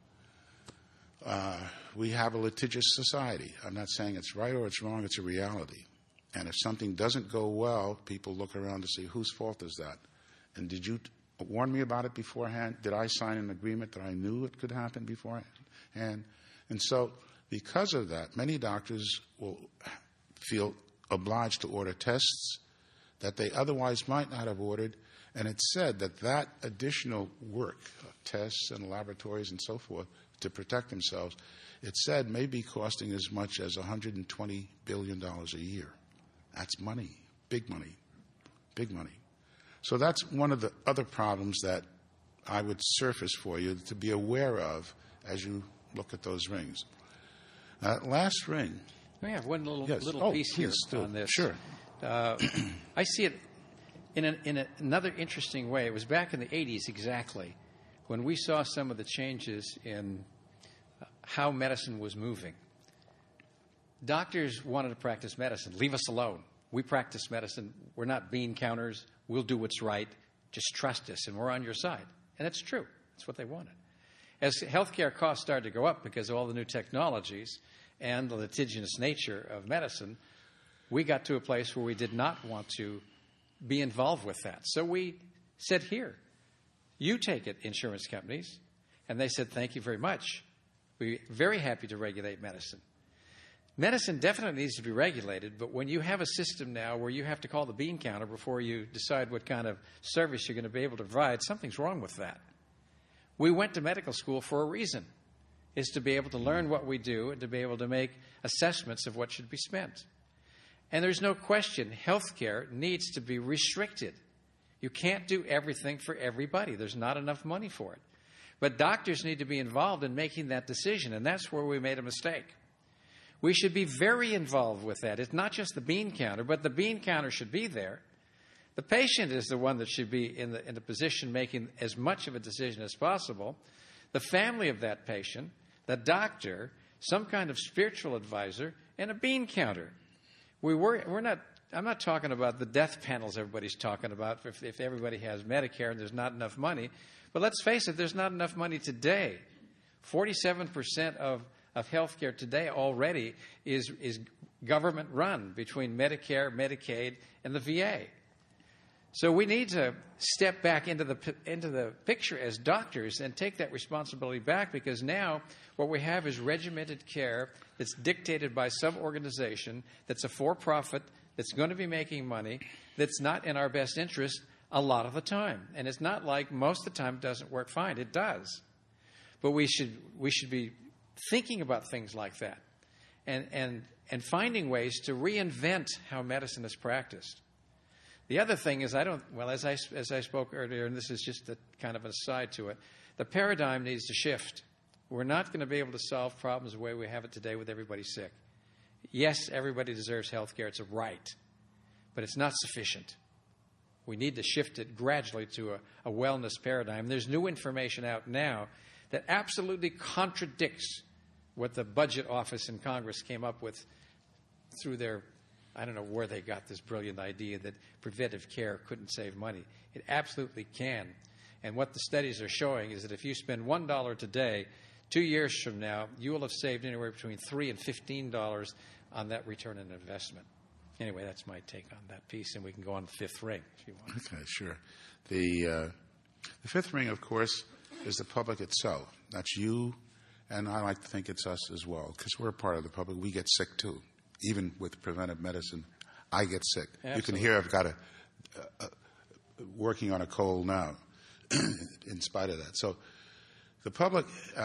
We have a litigious society. I'm not saying it's right or it's wrong, it's a reality. And if something doesn't go well, people look around to see whose fault is that. And did you warn me about it beforehand? Did I sign an agreement that I knew it could happen beforehand? And so because of that, many doctors will feel obliged to order tests that they otherwise might not have ordered. And it's said that additional work, tests and laboratories and so forth, to protect themselves, it's said may be costing as much as $120 billion a year. That's money, big money, big money. So that's one of the other problems that I would surface for you to be aware of as you look at those rings. Last ring. We have one little Yes. piece here on this. Sure. I see it in another interesting way. It was back in the 80s exactly when we saw some of the changes in how medicine was moving. Doctors wanted to practice medicine. Leave us alone. We practice medicine. We're not bean counters. We'll do what's right. Just trust us, and we're on your side. And it's true. That's what they wanted. As healthcare costs started to go up because of all the new technologies and the litigious nature of medicine, we got to a place where we did not want to be involved with that. So we said, here, you take it, insurance companies. And they said, thank you very much. We're very happy to regulate medicine. Medicine definitely needs to be regulated, but when you have a system now where you have to call the bean counter before you decide what kind of service you're going to be able to provide, something's wrong with that. We went to medical school for a reason, is to be able to learn what we do and to be able to make assessments of what should be spent. And there's no question healthcare needs to be restricted. You can't do everything for everybody. There's not enough money for it. But doctors need to be involved in making that decision, and that's where we made a mistake. We should be very involved with that. It's not just the bean counter, but the bean counter should be there. The patient is the one that should be in the position making as much of a decision as possible. The family of that patient, the doctor, some kind of spiritual advisor, and a bean counter. I'm not talking about the death panels everybody's talking about if everybody has Medicare and there's not enough money. But let's face it, there's not enough money today. 47% of health care today already is government run between Medicare, Medicaid, and the VA. So we need to step back into the picture as doctors and take that responsibility back, because now what we have is regimented care that's dictated by some organization that's a for-profit, that's going to be making money, that's not in our best interest a lot of the time. And it's not like most of the time it doesn't work fine. It does. But we should be thinking about things like that and finding ways to reinvent how medicine is practiced. The other thing is, as I spoke earlier, and this is just a kind of an aside to it, the paradigm needs to shift. We're not going to be able to solve problems the way we have it today with everybody sick. Yes, everybody deserves health care. It's a right. But it's not sufficient. We need to shift it gradually to a wellness paradigm. There's new information out now that absolutely contradicts what the budget office in Congress came up with through their, I don't know where they got this brilliant idea that preventive care couldn't save money. It absolutely can. And what the studies are showing is that if you spend $1 today, 2 years from now, you will have saved anywhere between $3 and $15 on that return on investment. Anyway, that's my take on that piece, and we can go on to the fifth ring if you want. Okay, sure. The fifth ring, of course, is the public itself. That's you, and I like to think it's us as well, because we're a part of the public. We get sick, too. Even with preventive medicine, I get sick. Absolutely. You can hear I've got working on a cold now, in spite of that. So the public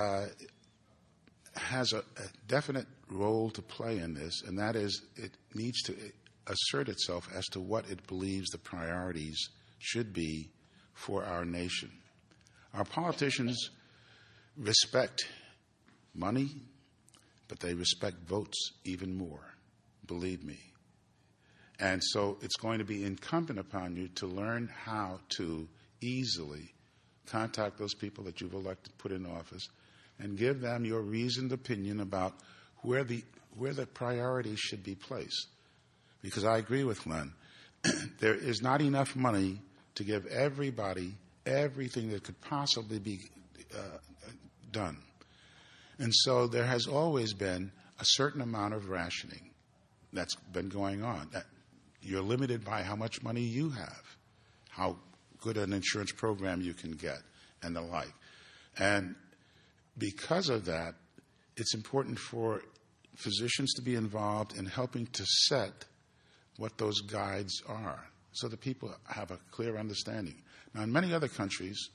has a definite role to play in this, and that is it needs to assert itself as to what it believes the priorities should be for our nation. Our politicians respect money, but they respect votes even more, believe me. And so it's going to be incumbent upon you to learn how to easily contact those people that you've elected, put in office, and give them your reasoned opinion about where the priorities should be placed. Because I agree with Len. There is not enough money to give everybody everything that could possibly be done. And so there has always been a certain amount of rationing that's been going on. You're limited by how much money you have, how good an insurance program you can get, and the like. And because of that, it's important for physicians to be involved in helping to set what those guides are so that people have a clear understanding. Now, in many other countries,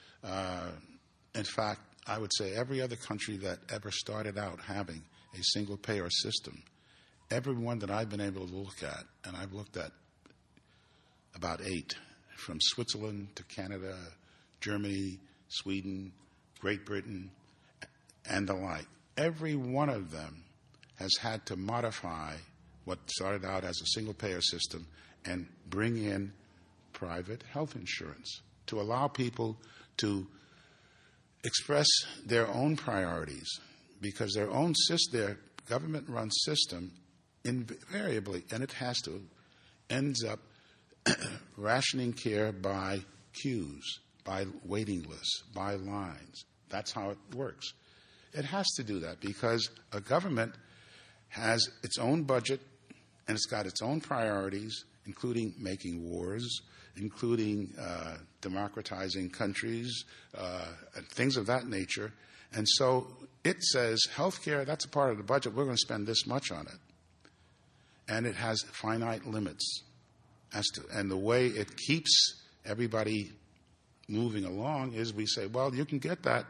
in fact, I would say every other country that ever started out having a single-payer system every one that I've been able to look at, and I've looked at about 8, from Switzerland to Canada, Germany, Sweden, Great Britain, and the like, every one of them has had to modify what started out as a single-payer system and bring in private health insurance to allow people to express their own priorities, because their government-run system invariably, and it has to, ends up rationing care by queues, by waiting lists, by lines. That's how it works. It has to do that because a government has its own budget and it's got its own priorities, including making wars, including democratizing countries, and things of that nature. And so it says, healthcare, that's a part of the budget. We're going to spend this much on it. And it has finite limits. And the way it keeps everybody moving along is we say, well, you can get that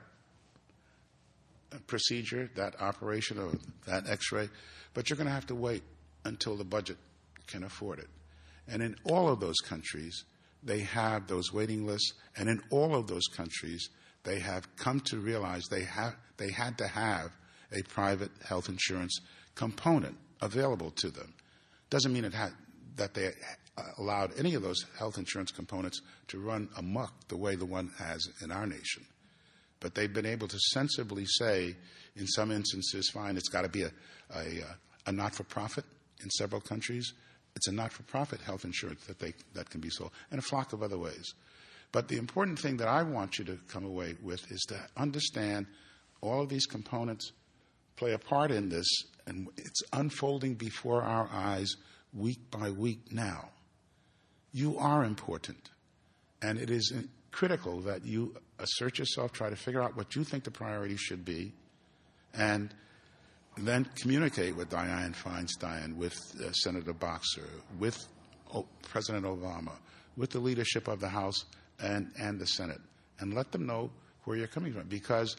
procedure, that operation, or that x-ray, but you're going to have to wait until the budget can afford it. And in all of those countries, they have those waiting lists, and in all of those countries, they have come to realize they had to have a private health insurance component available to them. Doesn't mean that they allowed any of those health insurance components to run amok the way the one has in our nation. But they've been able to sensibly say, in some instances, fine, it's got to be a not-for-profit in several countries. It's a not-for-profit health insurance that can be sold, and a flock of other ways. But the important thing that I want you to come away with is to understand all of these components play a part in this, and it's unfolding before our eyes week by week now. You are important, and it is critical that you assert yourself, try to figure out what you think the priorities should be, and then communicate with Dianne Feinstein, with Senator Boxer, with President Obama, with the leadership of the House and the Senate, and let them know where you're coming from, because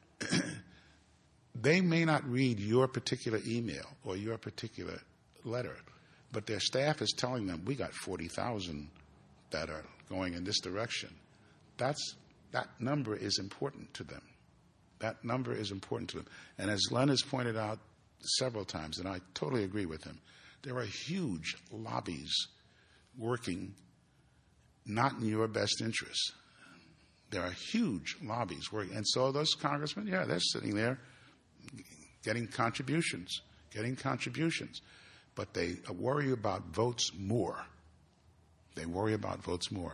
they may not read your particular email or your particular letter, but their staff is telling them, we got 40,000 that are going in this direction. That number is important to them. That number is important to them. And as Len has pointed out several times, and I totally agree with him, there are huge lobbies working not in your best interests. There are huge lobbies working. And so those congressmen, yeah, they're sitting there getting contributions. But they worry about votes more. They worry about votes more.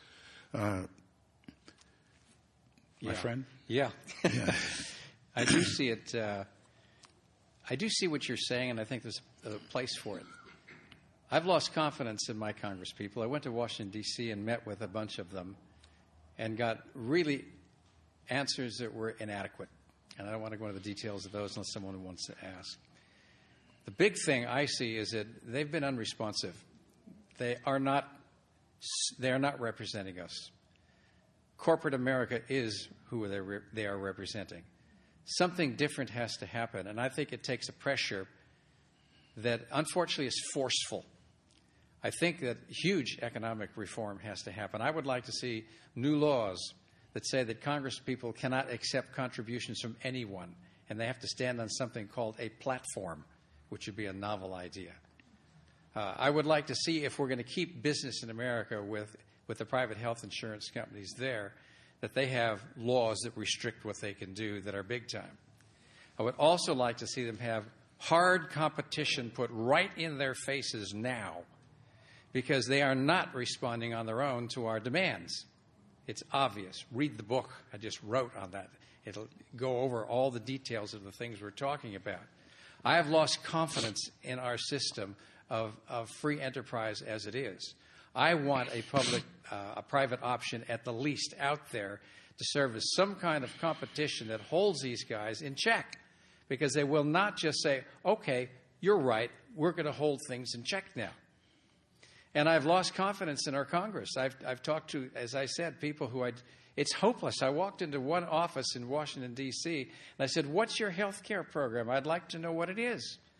My friend? Yeah. I do see it. I do see what you're saying, and I think there's a place for it. I've lost confidence in my congresspeople. I went to Washington, D.C. and met with a bunch of them and got really answers that were inadequate. And I don't want to go into the details of those unless someone wants to ask. The big thing I see is that they've been unresponsive. They are not representing us. Corporate America is who they are representing. Something different has to happen, and I think it takes a pressure that unfortunately is forceful. I think that huge economic reform has to happen. I would like to see new laws that say that congresspeople cannot accept contributions from anyone, and they have to stand on something called a platform, which would be a novel idea. I would like to see, if we're going to keep business in America with the private health insurance companies there, that they have laws that restrict what they can do that are big time. I would also like to see them have hard competition put right in their faces now, because they are not responding on their own to our demands. It's obvious. Read the book I just wrote on that. It'll go over all the details of the things we're talking about. I have lost confidence in our system of free enterprise as it is. I want a private option at the least out there to serve as some kind of competition that holds these guys in check, because they will not just say, okay, you're right, we're going to hold things in check now. And I've lost confidence in our Congress. I've talked to, as I said, people who it's hopeless. I walked into one office in Washington, D.C., and I said, what's your health care program? I'd like to know what it is.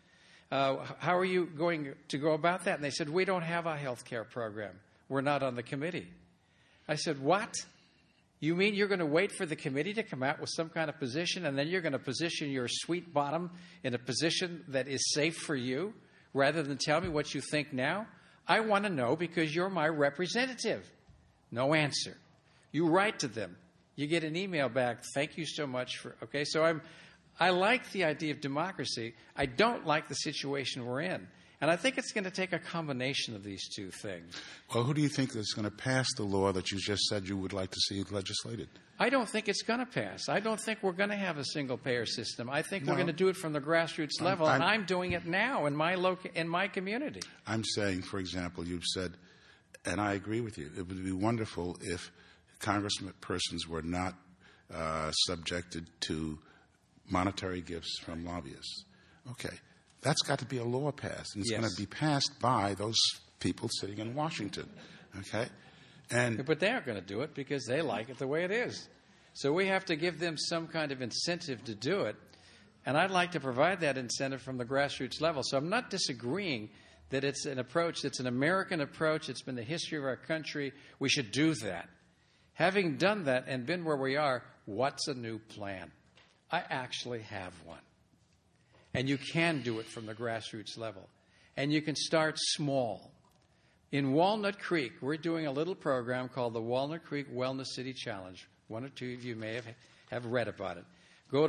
How are you going to go about that? And they said, we don't have a health care program. We're not on the committee. I said, what? You mean you're going to wait for the committee to come out with some kind of position, and then you're going to position your sweet bottom in a position that is safe for you, rather than tell me what you think now? I want to know because you're my representative. No answer. You write to them. You get an email back. Thank you so much for... Okay, so I like the idea of democracy. I don't like the situation we're in. And I think it's going to take a combination of these two things. Well, who do you think is going to pass the law that you just said you would like to see legislated? I don't think it's going to pass. I don't think we're going to have a single-payer system. I think we're going to do it from the grassroots level, and I'm doing it now in my community. I'm saying, for example, you've said, and I agree with you, it would be wonderful if congresspersons were not subjected to monetary gifts from lobbyists. Okay. That's got to be a law passed, and it's going to be passed by those people sitting in Washington, okay? But they aren't going to do it because they like it the way it is. So we have to give them some kind of incentive to do it, and I'd like to provide that incentive from the grassroots level. So I'm not disagreeing that it's an approach, it's an American approach, it's been the history of our country. We should do that. Having done that and been where we are, what's a new plan? I actually have one. And you can do it from the grassroots level. And you can start small. In Walnut Creek, we're doing a little program called the Walnut Creek Wellness City Challenge. One or two of you may have read about it. Go to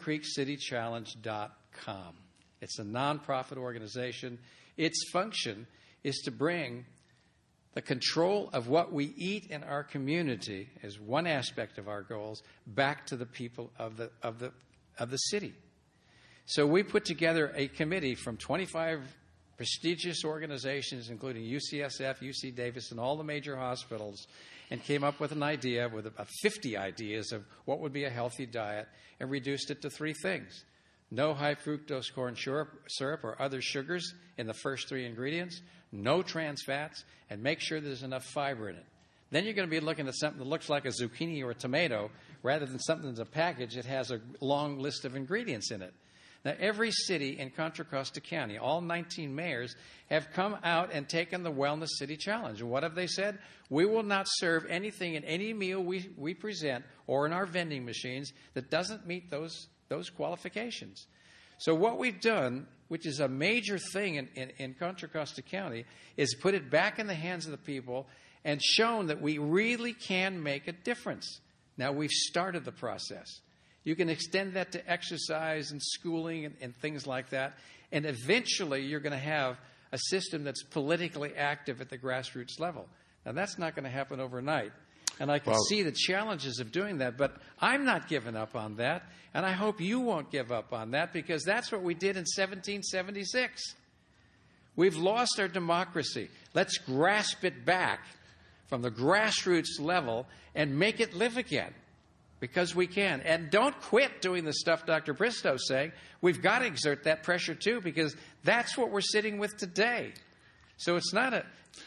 walnutcreekcitychallenge.com. It's a nonprofit organization. Its function is to bring the control of what we eat in our community as one aspect of our goals back to the people of the city. So we put together a committee from 25 prestigious organizations, including UCSF, UC Davis, and all the major hospitals, and came up with an idea, with about 50 ideas of what would be a healthy diet, and reduced it to 3 things. No high fructose corn syrup or other sugars in the first 3 ingredients, no trans fats, and make sure there's enough fiber in it. Then you're going to be looking at something that looks like a zucchini or a tomato, rather than something that's a package that has a long list of ingredients in it. Now, every city in Contra Costa County, all 19 mayors, have come out and taken the Wellness City Challenge. And what have they said? We will not serve anything in any meal we present or in our vending machines that doesn't meet those qualifications. So what we've done, which is a major thing in Contra Costa County, is put it back in the hands of the people and shown that we really can make a difference. Now, we've started the process. You can extend that to exercise and schooling and things like that. And eventually you're going to have a system that's politically active at the grassroots level. Now, that's not going to happen overnight. And I can see the challenges of doing that. But I'm not giving up on that. And I hope you won't give up on that, because that's what we did in 1776. We've lost our democracy. Let's grasp it back from the grassroots level and make it live again. Because we can. And don't quit doing the stuff Dr. Bristow's saying. We've got to exert that pressure too, because that's what we're sitting with today. So it's not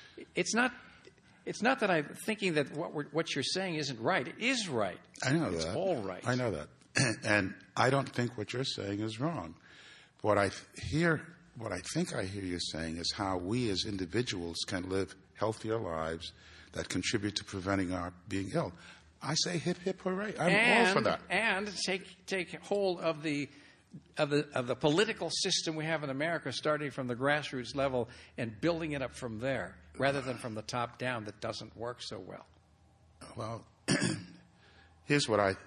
that I'm thinking that what you're saying isn't right. It is right. I know it's that. It's all right. I know that. And I don't think what you're saying is wrong. What I think I hear you saying is how we as individuals can live healthier lives that contribute to preventing our being ill. I say hip, hip, hooray. I'm all for that. And take hold of the political system we have in America, starting from the grassroots level and building it up from there, rather than from the top down that doesn't work so well. Well, here's what I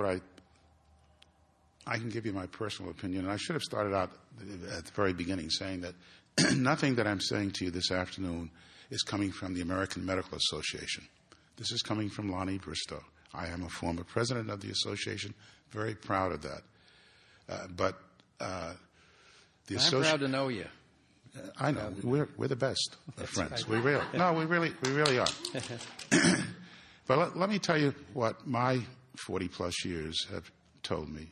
can give you my personal opinion. And I should have started out at the very beginning saying that nothing that I'm saying to you this afternoon is coming from the American Medical Association. This is coming from Lonnie Bristow. I am a former president of the association, very proud of that. I'm proud to know you. I know. We're the best of friends. We really are. But let me tell you what my 40-plus years have told me.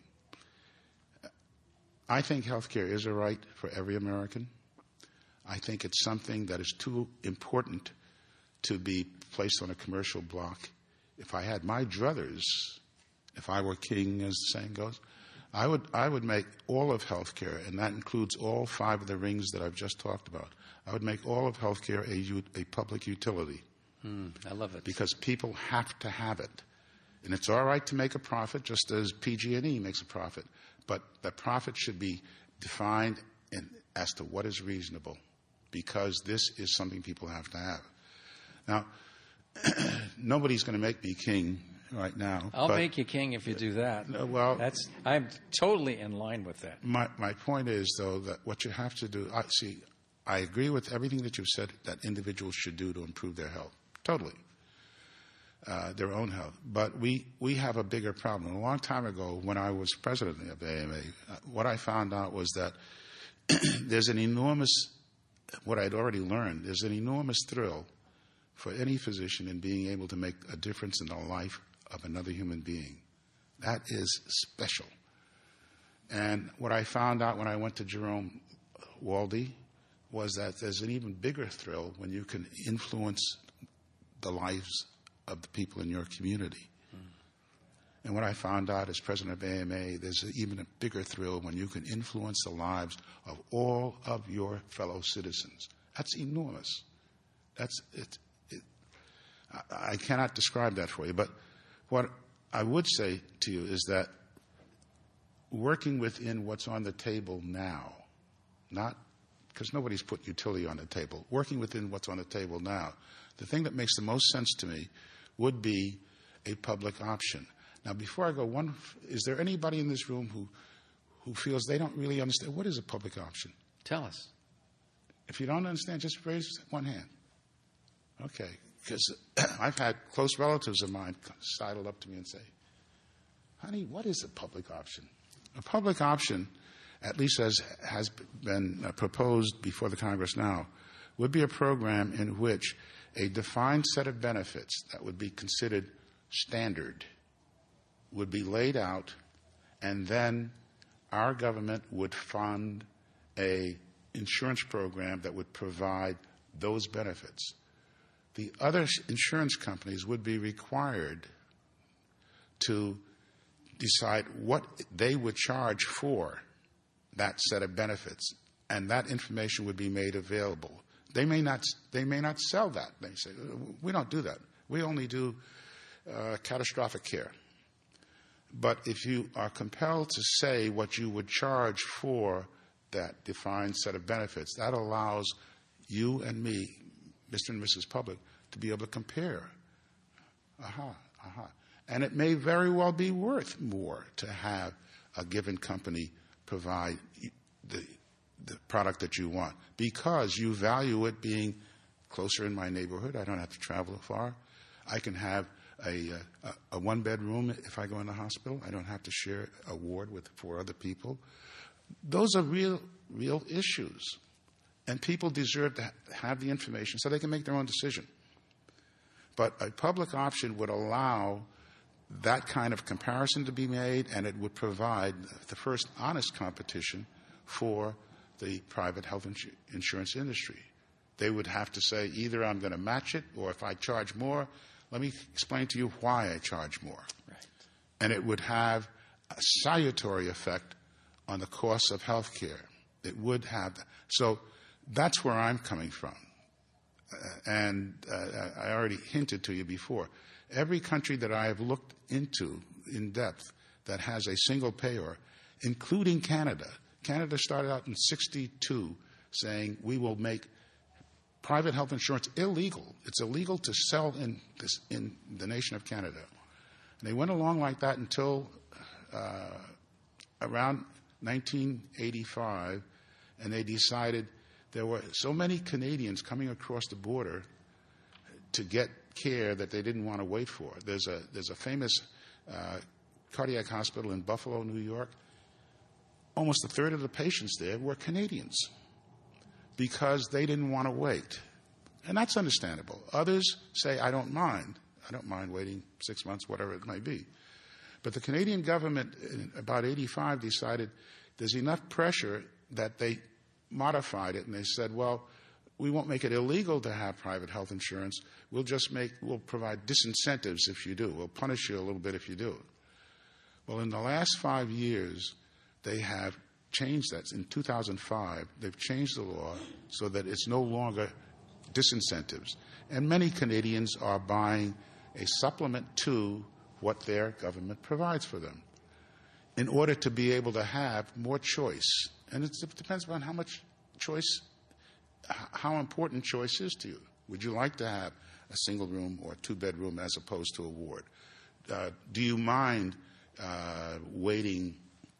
I think health care is a right for every American. I think it's something that is too important to be placed on a commercial block. If I had my druthers, if I were king, as the saying goes, I would make all of healthcare, and that includes all 5 of the rings that I've just talked about. I would make all of healthcare a public utility. I love it. Because people have to have it. And it's all right to make a profit, just as PG&E makes a profit. But the profit should be defined as to what is reasonable, because this is something people have to have. Now, nobody's going to make me king right now. I'll make you king if you do that. Well, I'm totally in line with that. My point is, though, that what you have to do, I agree with everything that you've said that individuals should do to improve their health. Totally. Their own health. But we have a bigger problem. A long time ago, when I was president of AMA, what I found out was that there's an enormous, what I'd already learned, there's an enormous thrill for any physician in being able to make a difference in the life of another human being. That is special. And what I found out when I went to Jerome Waldie was that there's an even bigger thrill when you can influence the lives of the people in your community. And what I found out as president of AMA, there's even a bigger thrill when you can influence the lives of all of your fellow citizens. That's enormous. I cannot describe that for you. But what I would say to you is that working within what's on the table now, not because nobody's put utility on the table, working within what's on the table now, the thing that makes the most sense to me would be a public option. Now, before I go, is there anybody in this room who feels they don't really understand what is a public option? Tell us. If you don't understand, just raise one hand. Okay, because I've had close relatives of mine sidle up to me and say, honey, what is a public option? A public option, at least as has been proposed before the Congress now, would be a program in which a defined set of benefits that would be considered standard would be laid out, and then our government would fund an insurance program that would provide those benefits. The other insurance companies would be required to decide what they would charge for that set of benefits, and that information would be made available. They may not sell that. They say, we don't do that. We only do catastrophic care. But if you are compelled to say what you would charge for that defined set of benefits, that allows you and me, Mr. and Mrs. Public, to be able to compare. And it may very well be worth more to have a given company provide the product that you want, because you value it being closer in my neighborhood. I don't have to travel far. I can have a one-bedroom if I go in the hospital. I don't have to share a ward with 4 other people. Those are real issues, and people deserve to have the information so they can make their own decision. But a public option would allow that kind of comparison to be made, and it would provide the first honest competition for the private health insurance industry. They would have to say, either I'm going to match it, or if I charge more, let me explain to you why I charge more. Right. And it would have a salutary effect on the cost of health care. It would have that. So that's where I'm coming from. And I already hinted to you before. Every country that I have looked into in depth that has a single payer, including Canada. Canada started out in 1962 saying we will make private health insurance illegal. It's illegal to sell in the nation of Canada. And they went along like that until around 1985, and they decided there were so many Canadians coming across the border to get care that they didn't want to wait for. There's a famous cardiac hospital in Buffalo, New York. Almost a third of the patients there were Canadians because they didn't want to wait. And that's understandable. Others say, I don't mind. I don't mind waiting 6 months, whatever it may be. But the Canadian government in about 1985 decided there's enough pressure that they modified it, and they said, well, we won't make it illegal to have private health insurance. We'll provide disincentives if you do. We'll punish you a little bit if you do. Well, in the last 5 years, they have changed that. In 2005, they've changed the law so that it's no longer disincentives. And many Canadians are buying a supplement to what their government provides for them in order to be able to have more choice. And it depends on how much choice, how important choice is to you. Would you like to have a single room or a two-bedroom as opposed to a ward? Do you mind waiting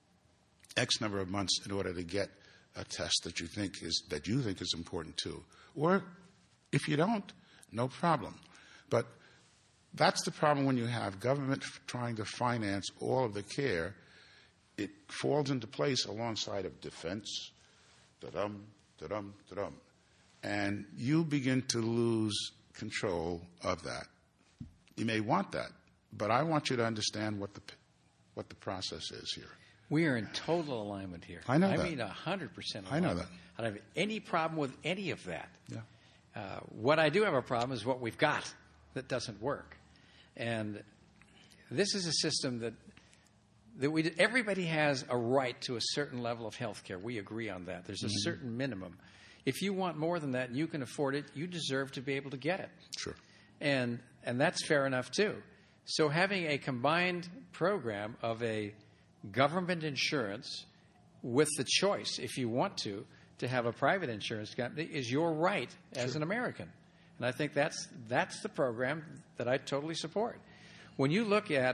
X number of months in order to get a test that you think is important too? Or if you don't, no problem. But that's the problem when you have government trying to finance all of the care. It falls into place alongside of defense, da-dum, da-dum, da-dum. And you begin to lose control of that. You may want that, but I want you to understand what the process is here. We are in total alignment here. I know that. I mean 100% alignment. I know that. I don't have any problem with any of that. Yeah. What I do have a problem is what we've got that doesn't work. And this is a system that everybody has a right to a certain level of health care. We agree on that. There's a certain minimum. If you want more than that and you can afford it, you deserve to be able to get it. Sure. And that's fair enough, too. So having a combined program of a government insurance with the choice, if you want to have a private insurance company, is your right as an American. And I think that's the program that I totally support. When you look at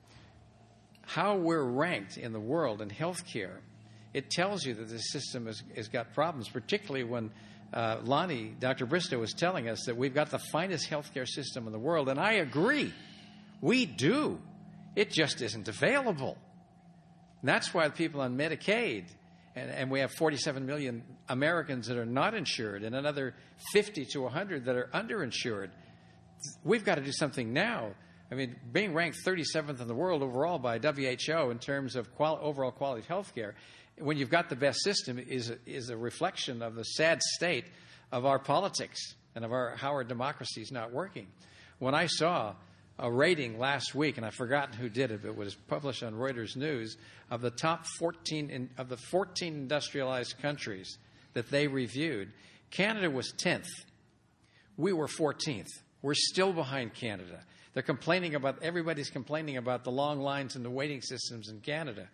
how we're ranked in the world in health care, it tells you that the system has got problems, particularly when Lonnie, Dr. Bristow, was telling us that we've got the finest health care system in the world. And I agree. We do. It just isn't available. And that's why people on Medicaid, and we have 47 million Americans that are not insured and another 50 to 100 that are underinsured. We've got to do something now. I mean, being ranked 37th in the world overall by WHO in terms of overall quality of health care, when you've got the best system, is a reflection of the sad state of our politics and of how our democracy is not working. When I saw a rating last week, and I've forgotten who did it, but it was published on Reuters News, of the top 14 of the 14 industrialized countries that they reviewed, Canada was 10th. We were 14th. We're still behind Canada. Everybody's complaining about the long lines and the waiting systems in Canada.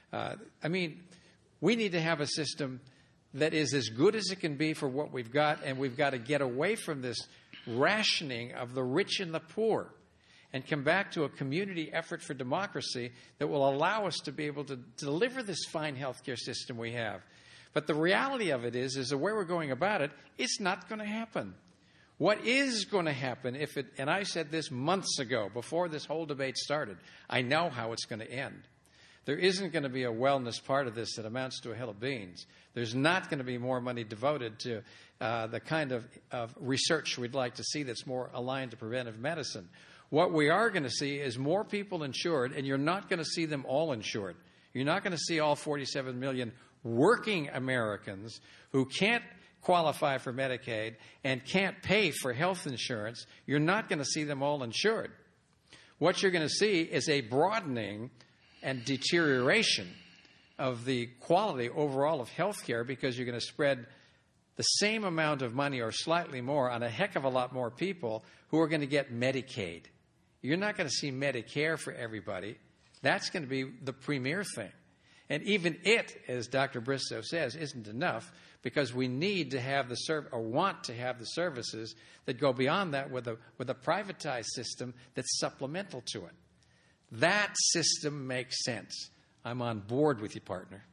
We need to have a system that is as good as it can be for what we've got, and we've got to get away from this rationing of the rich and the poor and come back to a community effort for democracy that will allow us to be able to deliver this fine healthcare system we have. But the reality of it is the way we're going about it, it's not going to happen. What is going to happen and I said this months ago before this whole debate started, I know how it's going to end. There isn't going to be a wellness part of this that amounts to a hill of beans. There's not going to be more money devoted to the kind of research we'd like to see that's more aligned to preventive medicine. What we are going to see is more people insured, and you're not going to see them all insured. You're not going to see all 47 million working Americans who can't qualify for Medicaid and can't pay for health insurance. You're not going to see them all insured. What you're going to see is a broadening and deterioration of the quality overall of health care, because you're going to spread the same amount of money or slightly more on a heck of a lot more people who are going to get Medicaid. You're not going to see Medicare for everybody. That's going to be the premier thing. And even it, as Dr. Bristow says, isn't enough, because we need to have want to have the services that go beyond that with a privatized system that's supplemental to it. That system makes sense. I'm on board with you, partner.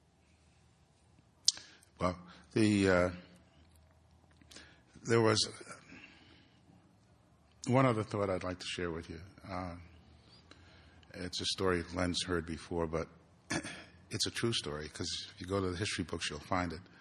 Well, there was one other thought I'd like to share with you. It's a story Len's heard before, but it's a true story, because if you go to the history books, you'll find it.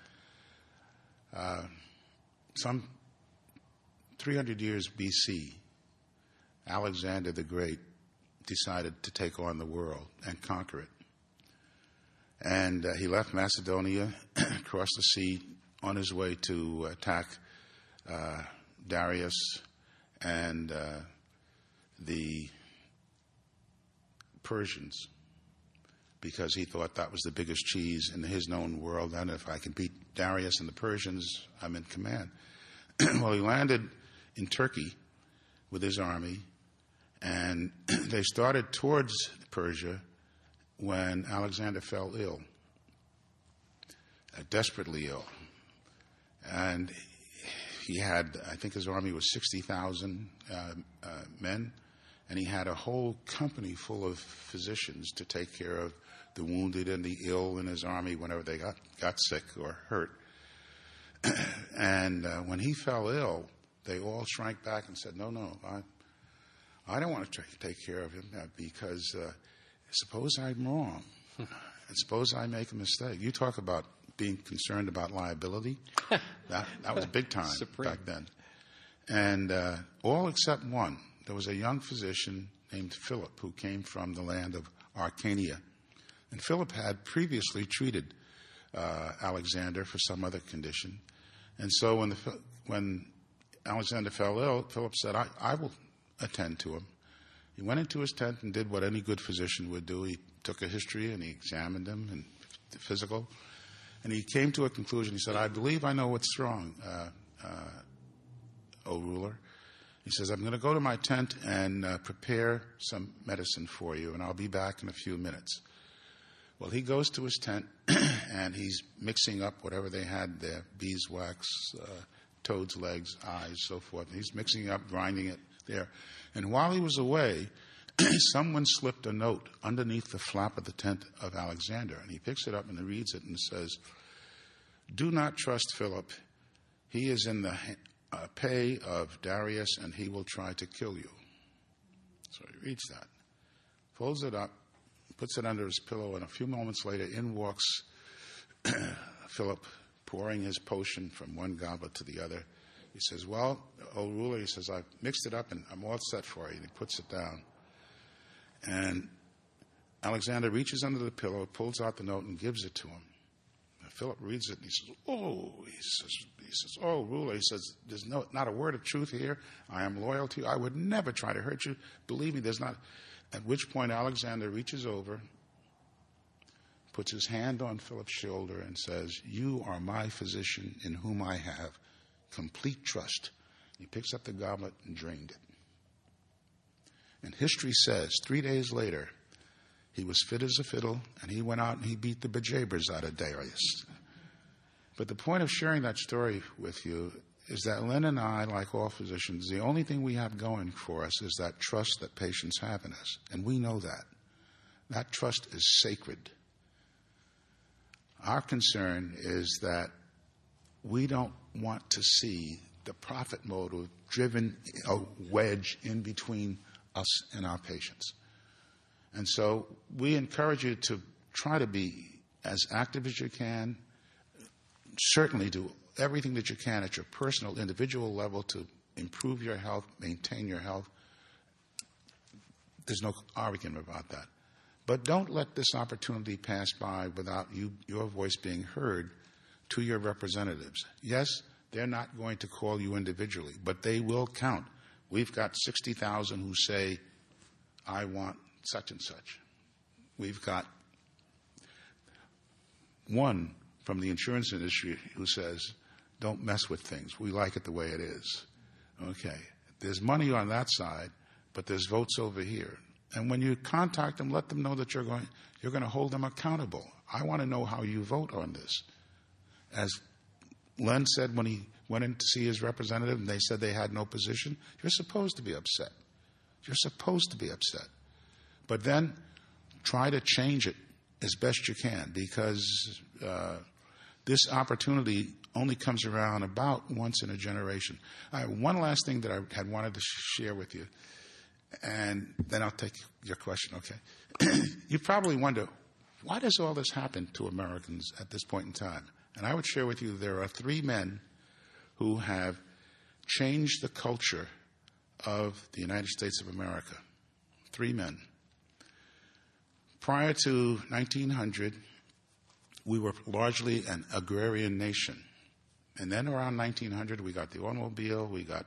Some 300 years BC, Alexander the Great decided to take on the world and conquer it. And he left Macedonia, crossed the sea on his way to attack Darius and the Persians. because he thought that was the biggest cheese in his known world, and if I can beat Darius and the Persians, I'm in command. Well, he landed in Turkey with his army, and they started towards Persia when Alexander fell ill, desperately ill. And he had, I think his army was 60,000 men, and he had a whole company full of physicians to take care of the wounded and the ill in his army whenever they got sick or hurt. And when he fell ill, they all shrank back and said, no, I don't want to take care of him because suppose I'm wrong. And suppose I make a mistake. You talk about being concerned about liability. That was big time back then. And all except one. There was a young physician named Philip who came from the land of Arcania. And Philip had previously treated Alexander for some other condition. And so when Alexander fell ill, Philip said, I will attend to him. He went into his tent and did what any good physician would do. He took a history and he examined him and the physical. And he came to a conclusion. He said, I believe I know what's wrong, O ruler. He says, I'm going to go to my tent and prepare some medicine for you, and I'll be back in a few minutes. Well, he goes to his tent, and he's mixing up whatever they had there, beeswax, toad's legs, eyes, so forth. He's mixing up, grinding it there. And while he was away, someone slipped a note underneath the flap of the tent of Alexander, and he picks it up and he reads it and says, do not trust Philip. He is in the pay of Darius, and he will try to kill you. So he reads that, folds it up, puts it under his pillow, and a few moments later in walks Philip, pouring his potion from one goblet to the other. He says, well, O ruler, he says, I've mixed it up and I'm all set for you. And he puts it down. And Alexander reaches under the pillow, pulls out the note, and gives it to him. And Philip reads it, and he says, oh, oh, ruler, he says, there's not a word of truth here. I am loyal to you. I would never try to hurt you. Believe me, there's not. At which point Alexander reaches over, puts his hand on Philip's shoulder, and says, you are my physician in whom I have complete trust. He picks up the goblet and drained it. And history says 3 days later, he was fit as a fiddle, and he went out and he beat the bejabbers out of Darius. But the point of sharing that story with you is that Len and I, like all physicians, the only thing we have going for us is that trust that patients have in us. And we know that. That trust is sacred. Our concern is that we don't want to see the profit motive driven a wedge in between us and our patients. And so we encourage you to try to be as active as you can, certainly do everything that you can at your personal, individual level to improve your health, maintain your health. There's no argument about that. But don't let this opportunity pass by without your voice being heard to your representatives. Yes, they're not going to call you individually, but they will count. We've got 60,000 who say, I want such and such. We've got one from the insurance industry who says, don't mess with things. We like it the way it is. Okay. There's money on that side, but there's votes over here. And when you contact them, let them know that you're going to hold them accountable. I want to know how you vote on this. As Len said when he went in to see his representative and they said they had no position, you're supposed to be upset. You're supposed to be upset. But then try to change it as best you can, because this opportunity only comes around about once in a generation. One last thing that I had wanted to share with you, and then I'll take your question, okay? You probably wonder, why does all this happen to Americans at this point in time? And I would share with you there are 3 men who have changed the culture of the United States of America. 3 men. Prior to 1900, we were largely an agrarian nation. And then around 1900, we got the automobile, we got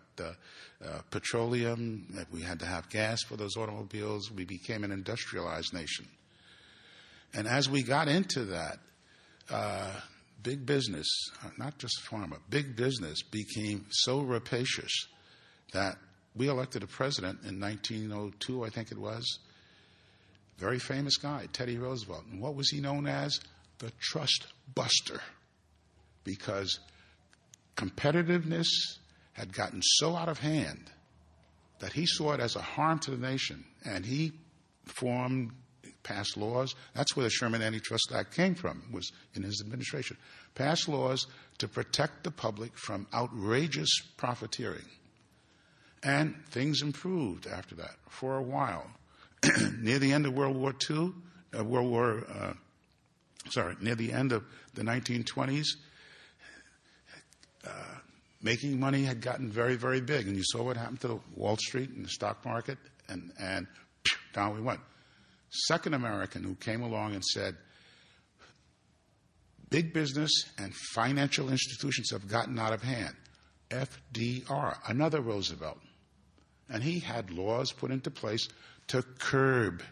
petroleum, we had to have gas for those automobiles. We became an industrialized nation. And as we got into that, big business, not just pharma, big business became so rapacious that we elected a president in 1902, I think it was, very famous guy, Teddy Roosevelt. And what was he known as? The trust buster. Because competitiveness had gotten so out of hand that he saw it as a harm to the nation. And he passed laws. That's where the Sherman Antitrust Act came from, was in his administration. Passed laws to protect the public from outrageous profiteering. And things improved after that for a while. Near the end of World War II, near the end of the 1920s, making money had gotten very, very big. And you saw what happened to Wall Street and the stock market, and down we went. Second American who came along and said, big business and financial institutions have gotten out of hand. FDR, another Roosevelt. And he had laws put into place to curb,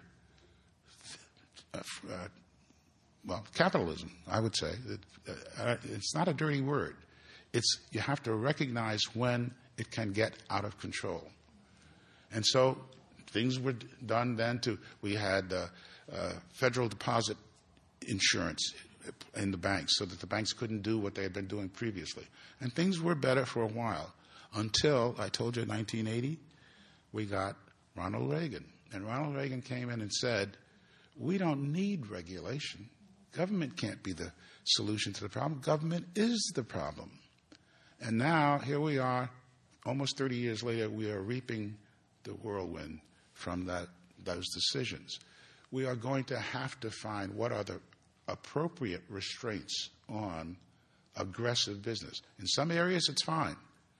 capitalism, I would say. It's not a dirty word. You have to recognize when it can get out of control. And so things were done then we had federal deposit insurance in the banks so that the banks couldn't do what they had been doing previously. And things were better for a while until, I told you, in 1980, we got Ronald Reagan. And Ronald Reagan came in and said, we don't need regulation. Government can't be the solution to the problem. Government is the problem. And now, here we are, almost 30 years later, we are reaping the whirlwind from those decisions. We are going to have to find what are the appropriate restraints on aggressive business. In some areas, it's fine.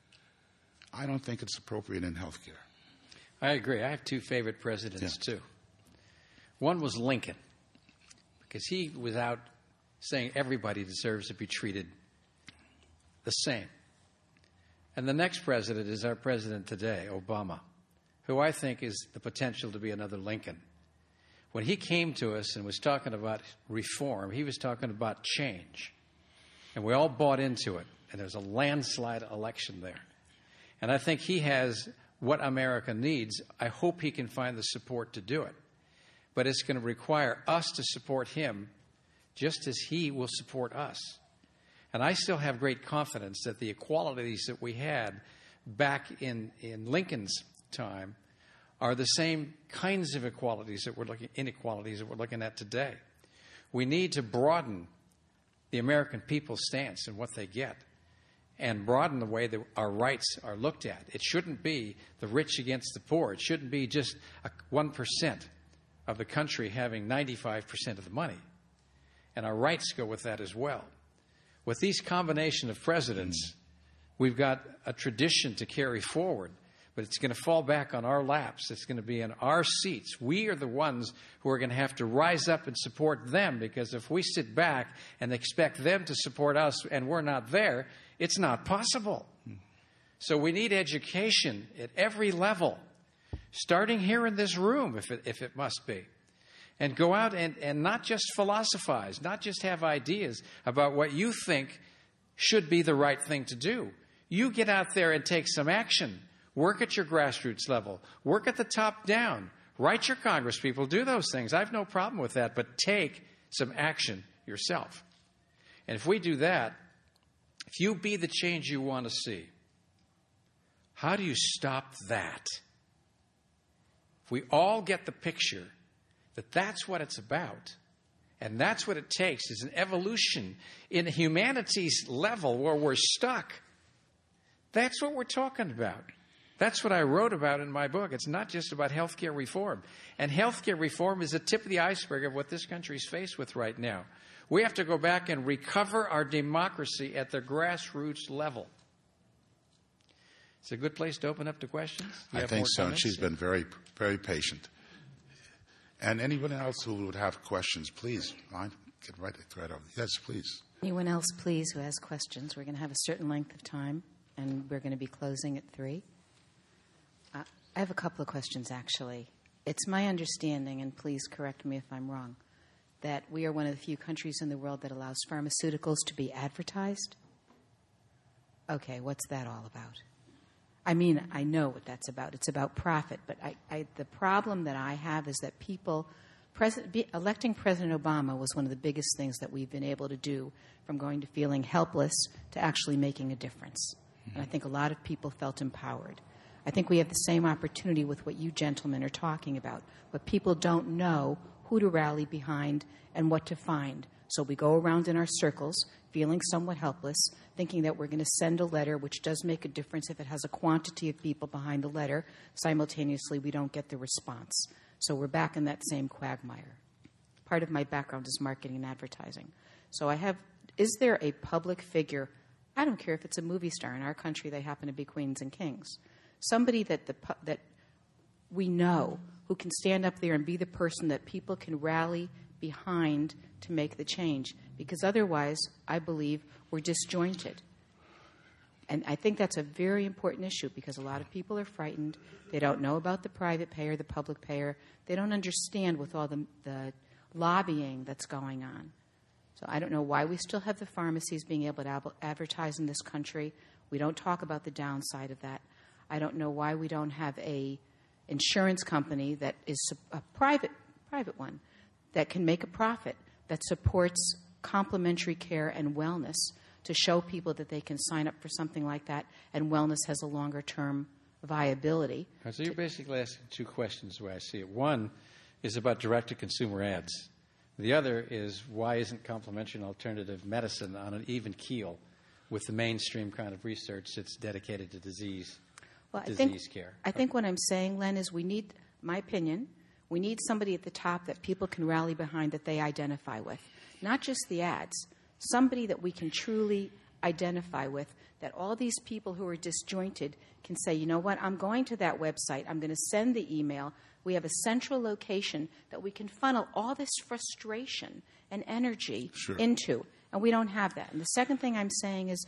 I don't think it's appropriate in healthcare. I agree. I have two favorite presidents, too. One was Lincoln, because he was out saying everybody deserves to be treated the same. And the next president is our president today, Obama, who I think is the potential to be another Lincoln. When he came to us and was talking about reform, he was talking about change. And we all bought into it. And there's a landslide election there. And I think he has what America needs. I hope he can find the support to do it. But it's going to require us to support him just as he will support us. And I still have great confidence that the equalities that we had back in Lincoln's time are the same kinds of inequalities that we're looking at today. We need to broaden the American people's stance and what they get, and broaden the way that our rights are looked at. It shouldn't be the rich against the poor. It shouldn't be just 1% of the country having 95% of the money. And our rights go with that as well. With these combination of presidents, we've got a tradition to carry forward, but it's going to fall back on our laps. It's going to be in our seats. We are the ones who are going to have to rise up and support them, because if we sit back and expect them to support us and we're not there, it's not possible. So we need education at every level, starting here in this room, if it must be. And go out and not just philosophize, not just have ideas about what you think should be the right thing to do. You get out there and take some action. Work at your grassroots level. Work at the top down. Write your congresspeople. Do those things. I have no problem with that, but take some action yourself. And if we do that, if you be the change you want to see, how do you stop that? If we all get the picture that that's what it's about, and that's what it takes, is an evolution in humanity's level where we're stuck. That's what we're talking about. That's what I wrote about in my book. It's not just about healthcare reform. And healthcare reform is the tip of the iceberg of what this country is faced with right now. We have to go back and recover our democracy at the grassroots level. It's a good place to open up to questions. I think so. And she's been very, very patient. And anyone else who would have questions, please, get right over. Yes, please. Anyone else, please, who has questions? We're going to have a certain length of time, and we're going to be closing at 3. I have a couple of questions, actually. It's my understanding, and please correct me if I'm wrong, that we are one of the few countries in the world that allows pharmaceuticals to be advertised? Okay, what's that all about? I mean, I know what that's about. It's about profit. But the problem that I have is that electing President Obama was one of the biggest things that we've been able to do, from going to feeling helpless to actually making a difference. And I think a lot of people felt empowered. I think we have the same opportunity with what you gentlemen are talking about, but people don't know who to rally behind and what to find. So we go around in our circles, feeling somewhat helpless, thinking that we're going to send a letter, which does make a difference if it has a quantity of people behind the letter. Simultaneously, we don't get the response. So we're back in that same quagmire. Part of my background is marketing and advertising. So is there a public figure, I don't care if it's a movie star, in our country they happen to be queens and kings, somebody that we know who can stand up there and be the person that people can rally behind to make the change? Because otherwise, I believe, we're disjointed. And I think that's a very important issue, because a lot of people are frightened. They don't know about the private payer, the public payer. They don't understand with all the lobbying that's going on. So I don't know why we still have the pharmacies being able to advertise in this country. We don't talk about the downside of that. I don't know why we don't have a insurance company that is a private one that can make a profit, that supports complementary care and wellness, to show people that they can sign up for something like that, and wellness has a longer-term viability. Right, so you're basically asking two questions the way I see it. One is about direct-to-consumer ads. The other is, why isn't complementary and alternative medicine on an even keel with the mainstream kind of research that's dedicated to disease care? I think what I'm saying, Len, is we need, my opinion, we need somebody at the top that people can rally behind, that they identify with. Not just the ads. Somebody that we can truly identify with, that all these people who are disjointed can say, you know what, I'm going to that website, I'm going to send the email. We have a central location that we can funnel all this frustration and energy into, and we don't have that. And the second thing I'm saying is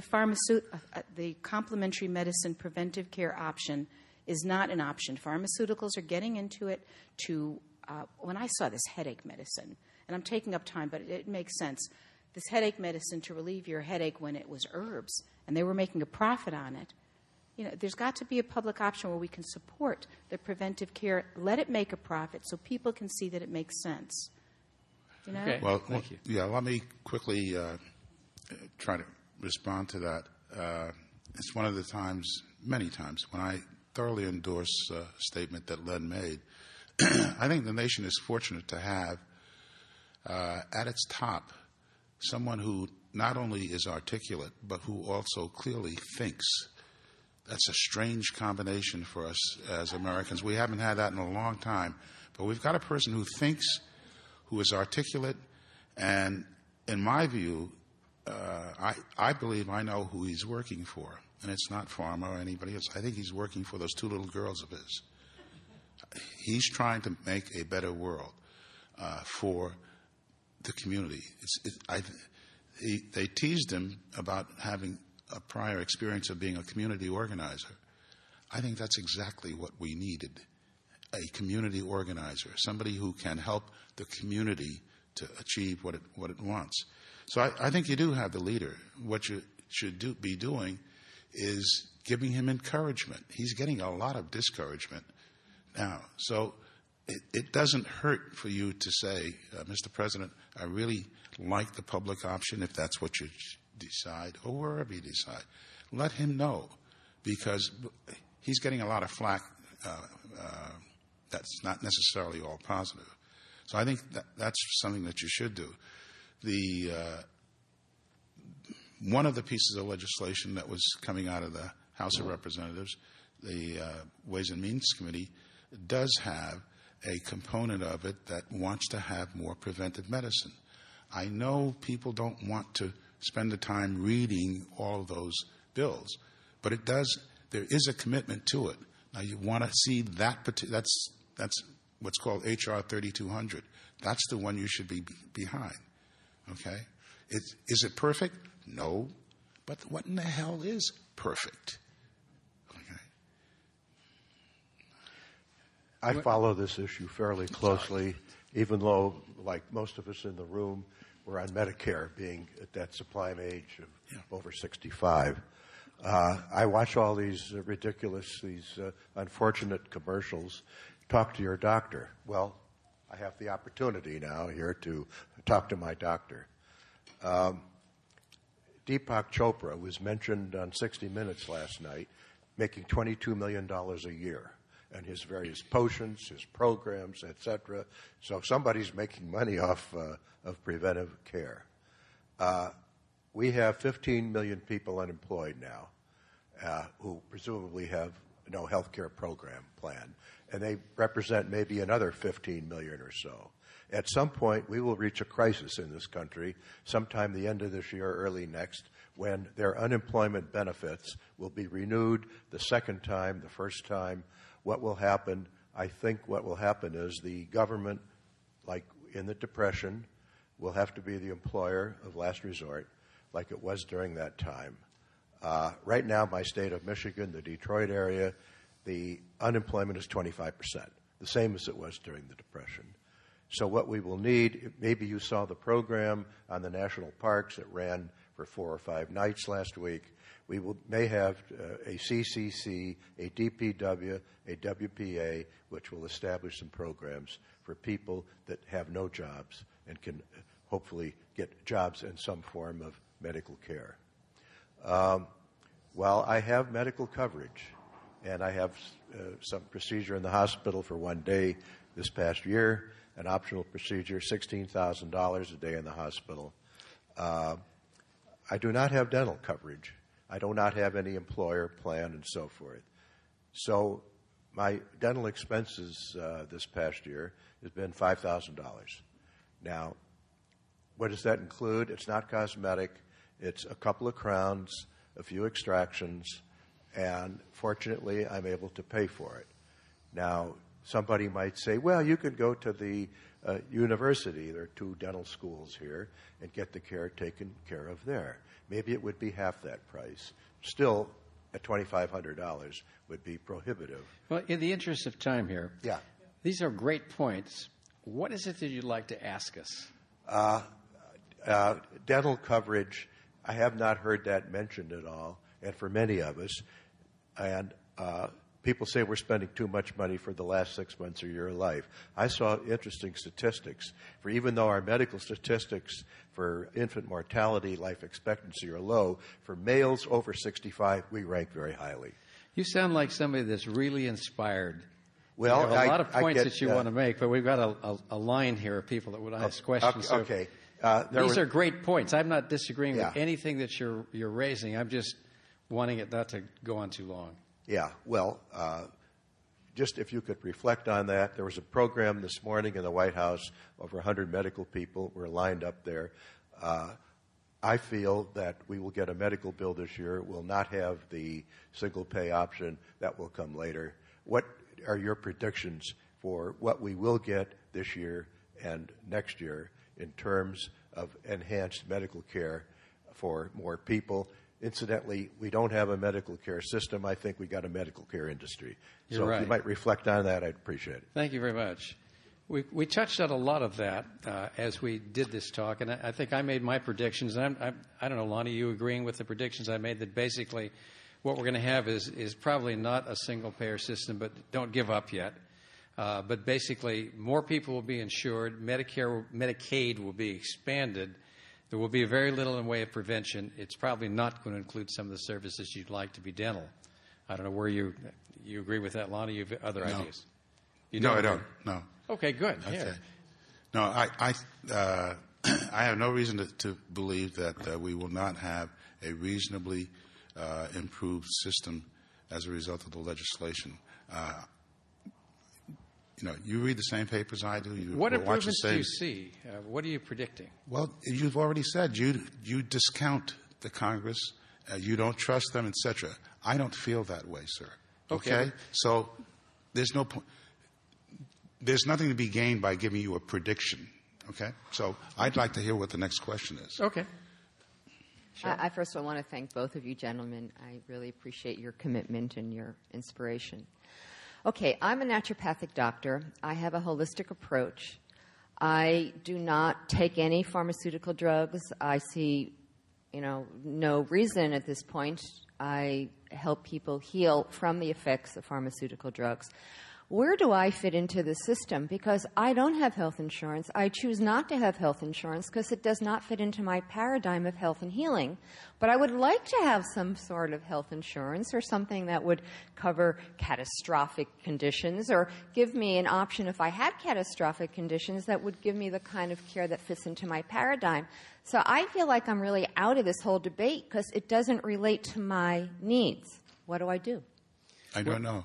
the complementary medicine preventive care option is not an option. Pharmaceuticals are getting into it when I saw this headache medicine, and I'm taking up time, but it makes sense, this headache medicine to relieve your headache when it was herbs, and they were making a profit on it. You know, there's got to be a public option where we can support the preventive care, let it make a profit so people can see that it makes sense. You know? Okay. Well, thank you. Yeah, let me quickly try to respond to that. It's one of the times, many times, when I thoroughly endorse a statement that Len made. I think the nation is fortunate to have at its top someone who not only is articulate, but who also clearly thinks. That's a strange combination for us as Americans. We haven't had that in a long time. But we've got a person who thinks, who is articulate, and in my view, I believe I know who he's working for. And it's not Pharma or anybody else. I think he's working for those two little girls of his. He's trying to make a better world for the community. They teased him about having a prior experience of being a community organizer. I think that's exactly what we needed, a community organizer, somebody who can help the community to achieve what it wants. So I think you do have the leader. What you should be doing is giving him encouragement. He's getting a lot of discouragement now. So it doesn't hurt for you to say, Mr. President, I really like the public option, if that's what you decide, or wherever you decide. Let him know, because he's getting a lot of flack that's not necessarily all positive. So I think that's something that you should do. One of the pieces of legislation that was coming out of the House of Representatives, the Ways and Means Committee, does have a component of it that wants to have more preventive medicine. I know people don't want to spend the time reading all of those bills, but there is a commitment to it. Now you want to see that's what's called H.R. 3200. That's the one you should be behind. Okay? Is it perfect? No. But what in the hell is perfect? Okay. I follow this issue fairly closely even though, like most of us in the room, we're on Medicare, being at that sublime age of over 65. I watch all these unfortunate commercials. Talk to your doctor. Well, I have the opportunity now here to talk to my doctor. Deepak Chopra was mentioned on 60 Minutes last night, making $22 million a year, and his various potions, his programs, etc. So somebody's making money off of preventive care. We have 15 million people unemployed now who presumably have no health care program plan, and they represent maybe another 15 million or so. At some point, we will reach a crisis in this country, sometime the end of this year or early next, when their unemployment benefits will be renewed the second time, the first time. What will happen? I think what will happen is the government, like in the Depression, will have to be the employer of last resort, like it was during that time. Right now, my state of Michigan, the Detroit area, the unemployment is 25%, the same as it was during the Depression. So what we will need, maybe you saw the program on the national parks. It ran for 4 or 5 nights last week. We may have a CCC, a DPW, a WPA, which will establish some programs for people that have no jobs and can hopefully get jobs in some form of medical care. Well, I have medical coverage, and I have some procedure in the hospital for 1 day this past year, an optional procedure, $16,000 a day in the hospital. I do not have dental coverage. I do not have any employer plan and so forth. So my dental expenses this past year has been $5,000. Now, what does that include? It's not cosmetic. It's a couple of crowns, a few extractions, and fortunately, I'm able to pay for it. Now, somebody might say, well, you could go to the university. There are 2 dental schools here and get the care taken care of there. Maybe it would be half that price. Still, at $2,500 would be prohibitive. Well, in the interest of time here, yeah, these are great points. What is it that you'd like to ask us? Dental coverage, I have not heard that mentioned at all, and for many of us. And people say we're spending too much money for the last 6 months of your life. I saw interesting statistics. For even though our medical statistics for infant mortality, life expectancy are low, for males over 65, we rank very highly. You sound like somebody that's really inspired. Well, you have a lot of points that you want to make, but we've got a line here of people that would ask questions. Okay. These are great points. I'm not disagreeing with anything that you're raising. I'm just wanting it not to go on too long. Yeah, well, just if you could reflect on that. There was a program this morning in the White House. Over 100 medical people were lined up there. I feel that we will get a medical bill this year. We'll not have the single pay option. That will come later. What are your predictions for what we will get this year and next year in terms of enhanced medical care for more people? Incidentally, we don't have a medical care system. I think we got a medical care industry. You're right. If you might reflect on that, I'd appreciate it. Thank you very much. We touched on a lot of that as we did this talk, and I think I made my predictions. And I don't know, Lonnie, you agreeing with the predictions I made that basically what we're going to have is probably not a single-payer system, but don't give up yet. But basically, more people will be insured. Medicaid will be expanded. There will be very little in way of prevention. It's probably not going to include some of the services you'd like to be dental. I don't know where you agree with that, Lonnie. You have other ideas? No, I don't. No. Okay, good. Okay. Yeah. No, I have no reason to believe that we will not have a reasonably improved system as a result of the legislation. You read the same papers I do. What improvements do you see? What are you predicting? Well, you've already said you discount the Congress. You don't trust them, etc. I don't feel that way, sir. Okay? So there's no point. There's nothing to be gained by giving you a prediction. Okay? So I'd like to hear what the next question is. Okay. Sure. I first of all want to thank both of you gentlemen. I really appreciate your commitment and your inspiration. Okay, I'm a naturopathic doctor. I have a holistic approach. I do not take any pharmaceutical drugs. I see, no reason at this point. I help people heal from the effects of pharmaceutical drugs. Where do I fit into the system? Because I don't have health insurance. I choose not to have health insurance because it does not fit into my paradigm of health and healing. But I would like to have some sort of health insurance or something that would cover catastrophic conditions or give me an option if I had catastrophic conditions that would give me the kind of care that fits into my paradigm. So I feel like I'm really out of this whole debate because it doesn't relate to my needs. What do I do? I don't know.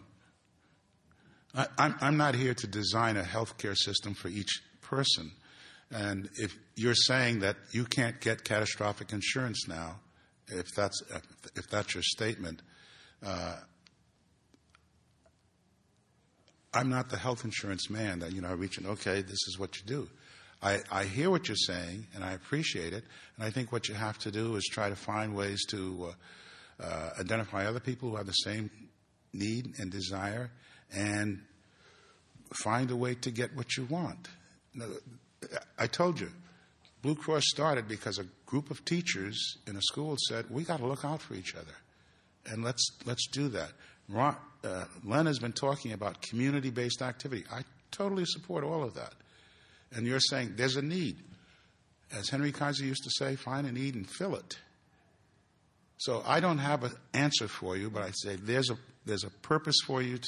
I'm not here to design a healthcare system for each person. And if you're saying that you can't get catastrophic insurance now, if that's your statement, I'm not the health insurance man that, reaching, okay, this is what you do. I hear what you're saying, and I appreciate it. And I think what you have to do is try to find ways to identify other people who have the same need and desire, and find a way to get what you want. I told you, Blue Cross started because a group of teachers in a school said, we got to look out for each other, and let's do that. Len has been talking about community-based activity. I totally support all of that. And you're saying there's a need. As Henry Kaiser used to say, find a need and fill it. So I don't have an answer for you, but I say there's a purpose for you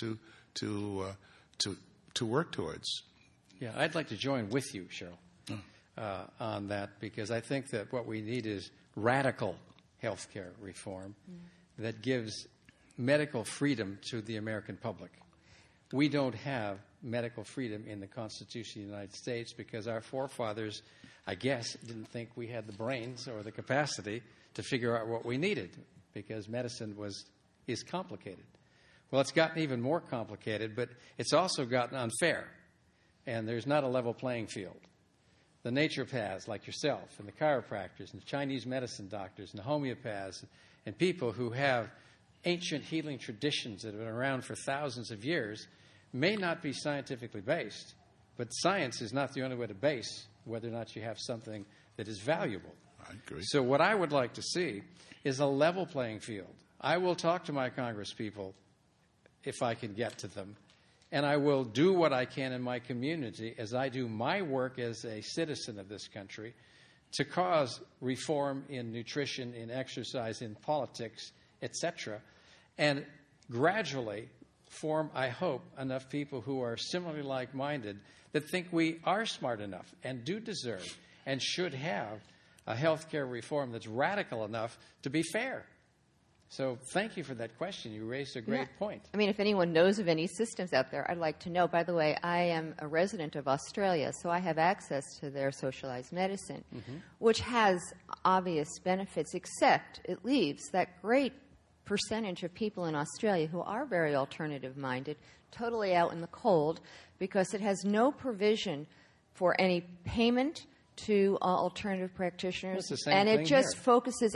to work towards. Yeah, I'd like to join with you, Cheryl, on that, because I think that what we need is radical health care reform that gives medical freedom to the American public. We don't have medical freedom in the Constitution of the United States because our forefathers, I guess, didn't think we had the brains or the capacity to figure out what we needed, because medicine is complicated. Well, it's gotten even more complicated, but it's also gotten unfair, and there's not a level playing field. The naturopaths like yourself and the chiropractors and the Chinese medicine doctors and the homeopaths and people who have ancient healing traditions that have been around for thousands of years may not be scientifically based, but science is not the only way to base whether or not you have something that is valuable. I agree. So what I would like to see is a level playing field. I will talk to my congresspeople if I can get to them, and I will do what I can in my community as I do my work as a citizen of this country to cause reform in nutrition, in exercise, in politics, etc., and gradually form, I hope, enough people who are similarly like-minded that think we are smart enough and do deserve and should have a health care reform that's radical enough to be fair. So thank you for that question. You raised a great point. I mean, if anyone knows of any systems out there, I'd like to know. By the way, I am a resident of Australia, so I have access to their socialized medicine, which has obvious benefits, except it leaves that great percentage of people in Australia who are very alternative-minded totally out in the cold because it has no provision for any payment to alternative practitioners, and it just focuses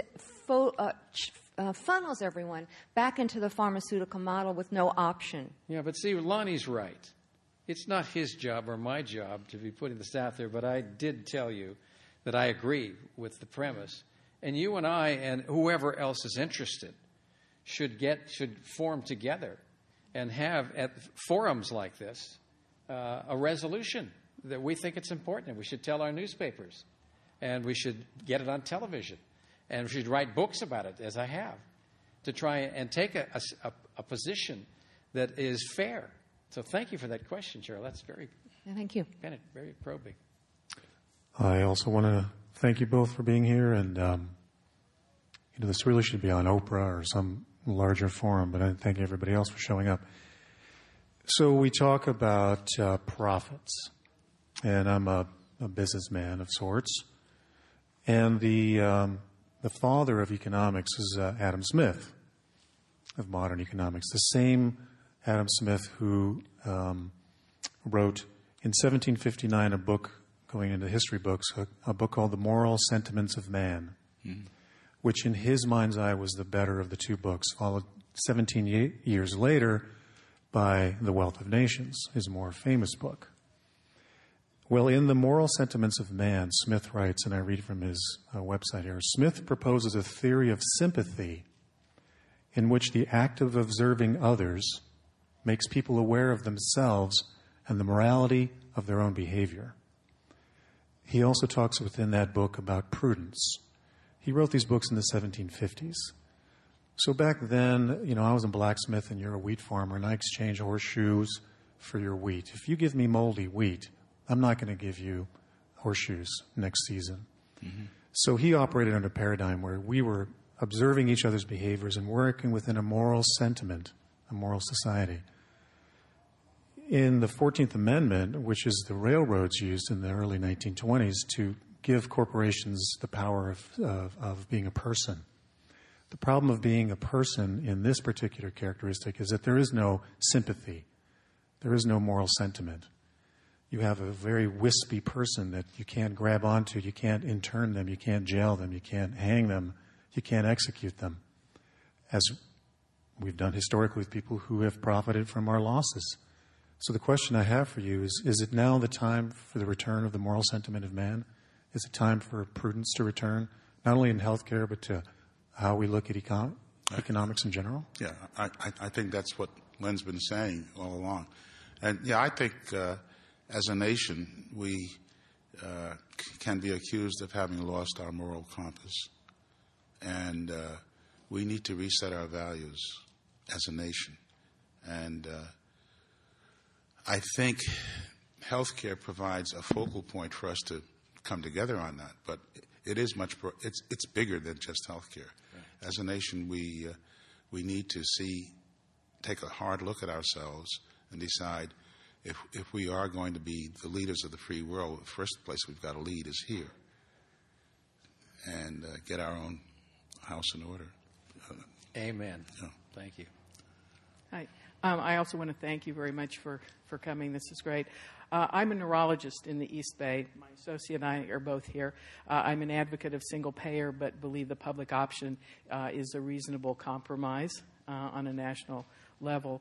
funnels everyone back into the pharmaceutical model with no option. Yeah, but see, Lonnie's right. It's not his job or my job to be putting this out there, but I did tell you that I agree with the premise. And you and I and whoever else is interested should form together and have at forums like this a resolution that we think it's important, and we should tell our newspapers, and we should get it on television. And we should write books about it, as I have, to try and take a position that is fair. So thank you for that question, Cheryl. That's very thank you. Very probing. I also want to thank you both for being here. And, this really should be on Oprah or some larger forum, but I thank everybody else for showing up. So we talk about profits, and I'm a businessman of sorts. And the father of economics is Adam Smith of modern economics, the same Adam Smith who wrote in 1759 a book, going into history books, a book called The Moral Sentiments of Man, which in his mind's eye was the better of the two books, followed 17 years later by The Wealth of Nations, his more famous book. Well, in The Moral Sentiments of Man, Smith writes, and I read from his website here, Smith proposes a theory of sympathy in which the act of observing others makes people aware of themselves and the morality of their own behavior. He also talks within that book about prudence. He wrote these books in the 1750s. So back then, I was a blacksmith and you're a wheat farmer, and I exchange horseshoes for your wheat. If you give me moldy wheat, I'm not going to give you horseshoes next season. Mm-hmm. So he operated under a paradigm where we were observing each other's behaviors and working within a moral sentiment, a moral society. In the 14th Amendment, which is the railroads used in the early 1920s to give corporations the power of being a person. The problem of being a person in this particular characteristic is that there is no sympathy. There is no moral sentiment. You have a very wispy person that you can't grab onto, you can't intern them, you can't jail them, you can't hang them, you can't execute them, as we've done historically with people who have profited from our losses. So the question I have for you is it now the time for the return of the moral sentiment of man? Is it time for prudence to return, not only in healthcare, but to how we look at economics in general? Yeah, I think that's what Len's been saying all along. And, yeah, I think as a nation, we can be accused of having lost our moral compass. And we need to reset our values as a nation. And I think healthcare provides a focal point for us to come together on that. But it is it's bigger than just healthcare. Right. As a nation, we need to take a hard look at ourselves and decide if we are going to be the leaders of the free world, the first place we've got to lead is here, and get our own house in order. Amen. Yeah. Thank you. Hi. I also want to thank you very much for coming. This is great. I'm a neurologist in the East Bay. My associate and I are both here. I'm an advocate of single payer, but believe the public option is a reasonable compromise on a national level.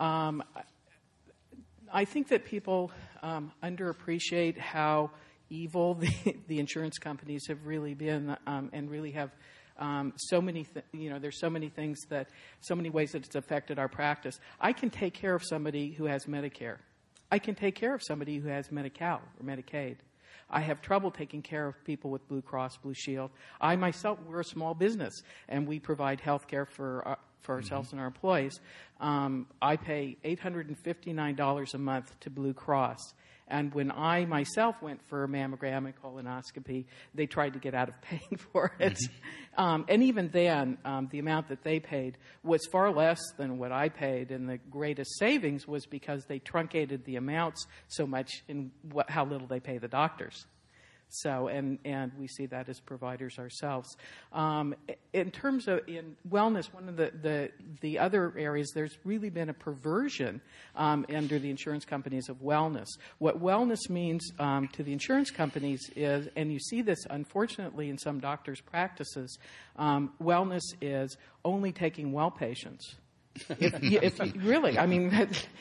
I think that people underappreciate how evil the insurance companies have really been and really have so many there's so many things so many ways that it's affected our practice. I can take care of somebody who has Medicare. I can take care of somebody who has Medi-Cal or Medicaid. I have trouble taking care of people with Blue Cross Blue Shield. I myself, we're a small business, and we provide health care for ourselves and our employees. I pay $859 a month to Blue Cross. And when I myself went for a mammogram and colonoscopy, they tried to get out of paying for it. And even then, the amount that they paid was far less than what I paid. And the greatest savings was because they truncated the amounts so much in how little they pay the doctors. So, and we see that as providers ourselves. In terms of in wellness, one of the other areas, there's really been a perversion under the insurance companies of wellness. What wellness means to the insurance companies is, and you see this unfortunately in some doctors' practices, wellness is only taking well patients. If you, really, I mean,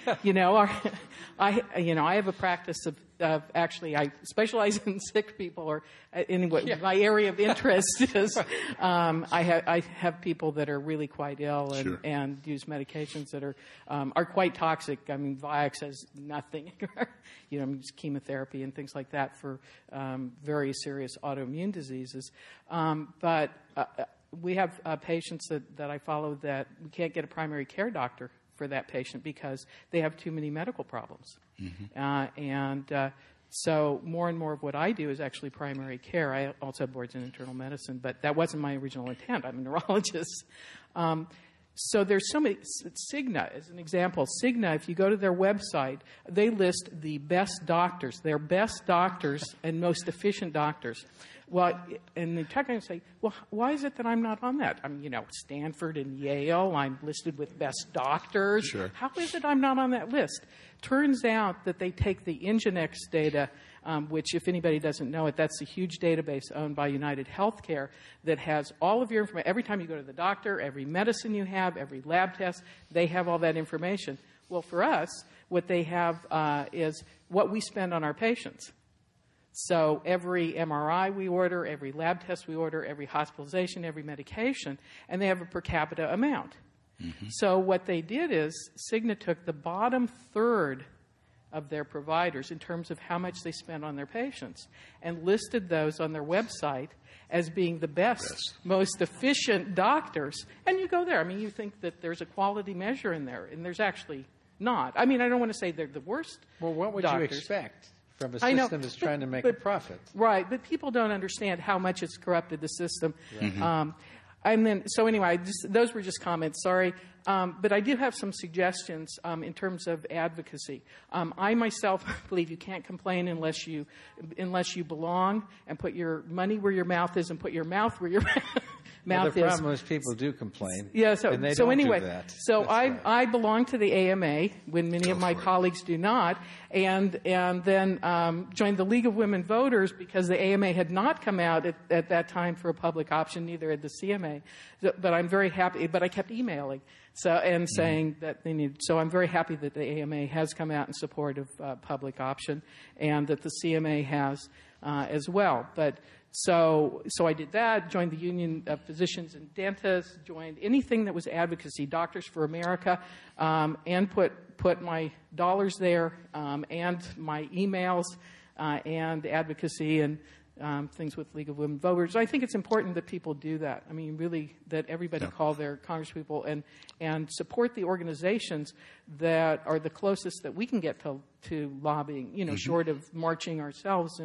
I have a practice of actually I specialize in sick people, or anyway, my area of interest is I have people that are really quite ill and use medications that are quite toxic. I mean, Vioxx has nothing, chemotherapy and things like that for very serious autoimmune diseases, but. We have patients that I follow that we can't get a primary care doctor for that patient because they have too many medical problems. Mm-hmm. So more and more of what I do is actually primary care. I also have boards in internal medicine, but that wasn't my original intent. I'm a neurologist. So there's so many. Cigna, as an example. Cigna, if you go to their website, they list the best doctors, their best doctors and most efficient doctors. Well, and the technicians say, well, why is it that I'm not on that? I'm, Stanford and Yale. I'm listed with best doctors. Sure. How is it I'm not on that list? Turns out that they take the Ingenex data, which, if anybody doesn't know it, that's a huge database owned by United Healthcare that has all of your information. Every time you go to the doctor, every medicine you have, every lab test, they have all that information. Well, for us, what they have is what we spend on our patients. So every MRI we order, every lab test we order, every hospitalization, every medication, and they have a per capita amount. Mm-hmm. So what they did is Cigna took the bottom third of their providers in terms of how much they spent on their patients and listed those on their website as being the best, most efficient doctors. And you go there. I mean, you think that there's a quality measure in there, and there's actually not. I mean, I don't want to say they're the worst Well, what would doctors. you expect from a system that's trying to make a profit? Right, but people don't understand how much it's corrupted the system. Mm-hmm. And then, so anyway, those were just comments, sorry. But I do have some suggestions in terms of advocacy. I myself believe you can't complain unless you belong and put your money where your mouth is and put your mouth where your mouth is. The problem is people do complain. Yeah, and they don't anyway, do that. so That's I belong to the AMA when many of my colleagues do not, and then joined the League of Women Voters because the AMA had not come out at that time for a public option, neither had the CMA. But I'm very happy. But I kept emailing saying that they need. So I'm very happy that the AMA has come out in support of public option, and that the CMA has as well. But so I did that, joined the Union of Physicians and Dentists, joined anything that was advocacy, Doctors for America, and put my dollars there, and my emails, and advocacy, and things with League of Women Voters. I think it's important that people do that. I mean, really, that everybody call their congresspeople and support the organizations that are the closest that we can get to lobbying, short of marching ourselves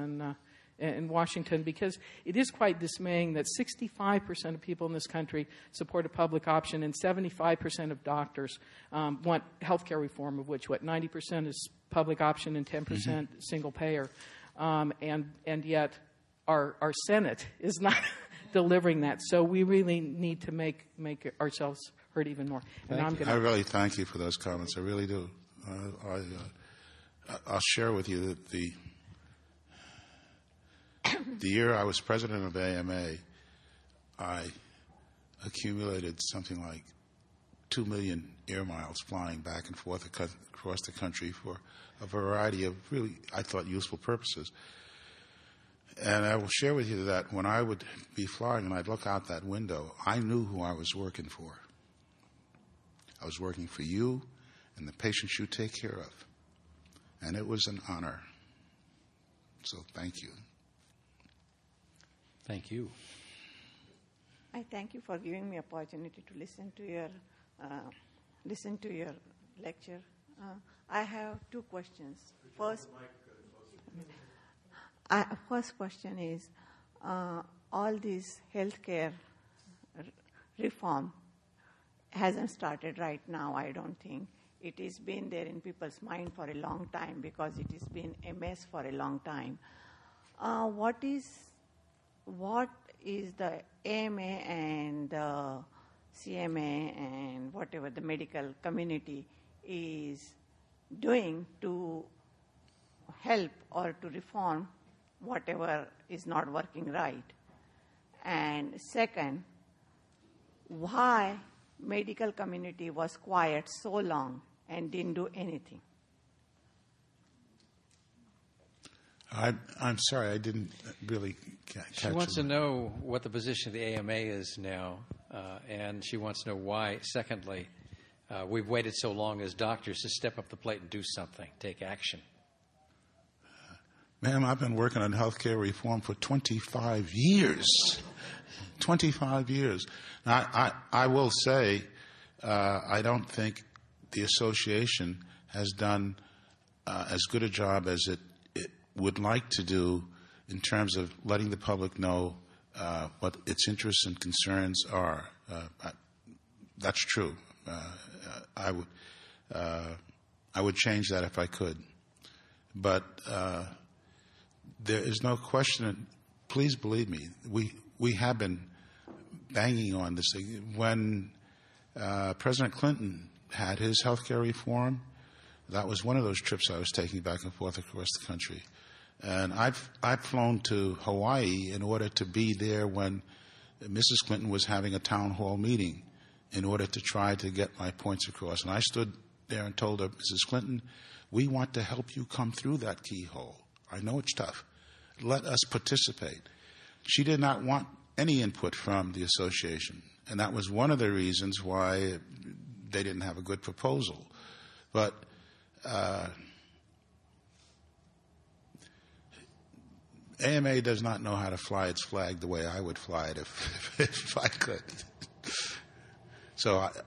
in Washington, because it is quite dismaying that 65% of people in this country support a public option, and 75% of doctors want health care reform, of which, 90% is public option and 10% single payer. And yet our Senate is not delivering that. So we really need to make ourselves heard even more. And I really thank you for those comments. I really do. I'll share with you that the year I was president of AMA, I accumulated something like 2 million air miles flying back and forth across the country for a variety of really, I thought, useful purposes. And I will share with you that when I would be flying and I'd look out that window, I knew who I was working for. I was working for you and the patients you take care of. And it was an honor. So thank you. Thank you. I thank you for giving me opportunity to listen to your lecture. I have two questions. First question is, all this healthcare reform hasn't started right now, I don't think. It has been there in people's mind for a long time because it has been a mess for a long time. What is the AMA and the CMA and whatever the medical community is doing to help or to reform whatever is not working right? And second, why medical community was quiet so long and didn't do anything? I'm sorry, I didn't really catch She wants to know what the position of the AMA is now, and she wants to know why, secondly, we've waited so long as doctors to step up the plate and do something, take action. Ma'am, I've been working on health care reform for 25 years. 25 years. Now, I will say I don't think the association has done as good a job as it would like to do in terms of letting the public know what its interests and concerns are. That's true. I would change that if I could. But there is no question. Please believe me. We have been banging on this thing. When President Clinton had his health care reform, that was one of those trips I was taking back and forth across the country. And I've flown to Hawaii in order to be there when Mrs. Clinton was having a town hall meeting in order to try to get my points across. And I stood there and told her, Mrs. Clinton, we want to help you come through that keyhole. I know it's tough, let us participate. She did not want any input from the association, and that was one of the reasons why they didn't have a good proposal. But AMA does not know how to fly its flag the way I would fly it if I could. So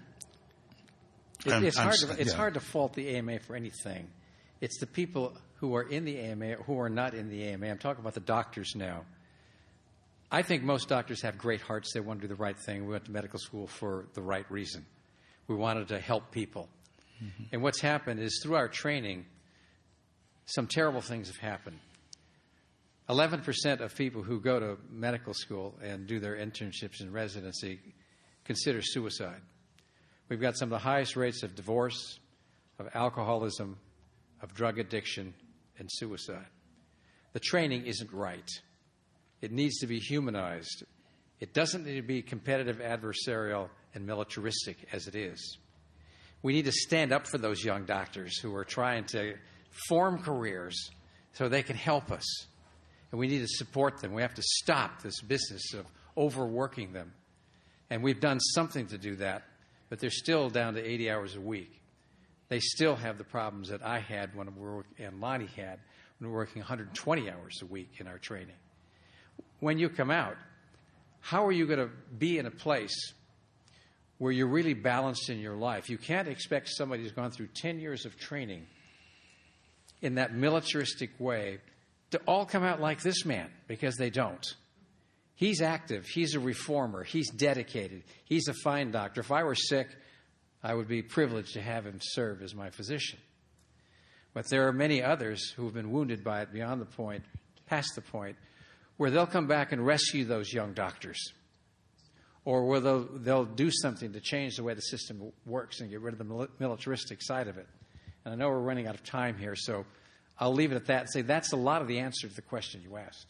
it's hard to fault the AMA for anything. It's the people who are in the AMA or who are not in the AMA. I'm talking about the doctors now. I think most doctors have great hearts. They want to do the right thing. We went to medical school for the right reason. We wanted to help people. Mm-hmm. And what's happened is through our training, some terrible things have happened. 11% of people who go to medical school and do their internships and residency consider suicide. We've got some of the highest rates of divorce, of alcoholism, of drug addiction, and suicide. The training isn't right. It needs to be humanized. It doesn't need to be competitive, adversarial, and militaristic as it is. We need to stand up for those young doctors who are trying to form careers so they can help us. And we need to support them. We have to stop this business of overworking them. And we've done something to do that, but they're still down to 80 hours a week. They still have the problems that I had when we were, and Lonnie had when we were working 120 hours a week in our training. When you come out, how are you going to be in a place where you're really balanced in your life? You can't expect somebody who's gone through 10 years of training in that militaristic way to all come out like this man, because they don't. He's active. He's a reformer. He's dedicated. He's a fine doctor. If I were sick, I would be privileged to have him serve as my physician. But there are many others who have been wounded by it beyond the point, past the point, where they'll come back and rescue those young doctors, or where they'll do something to change the way the system works and get rid of the militaristic side of it. And I know we're running out of time here, so I'll leave it at that and say that's a lot of the answer to the question you asked.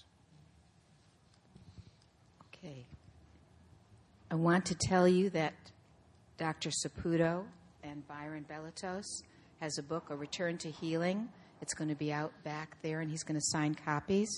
Okay. I want to tell you that Dr. Saputo and Byron Belatos has a book, A Return to Healing. It's going to be out back there, and he's going to sign copies.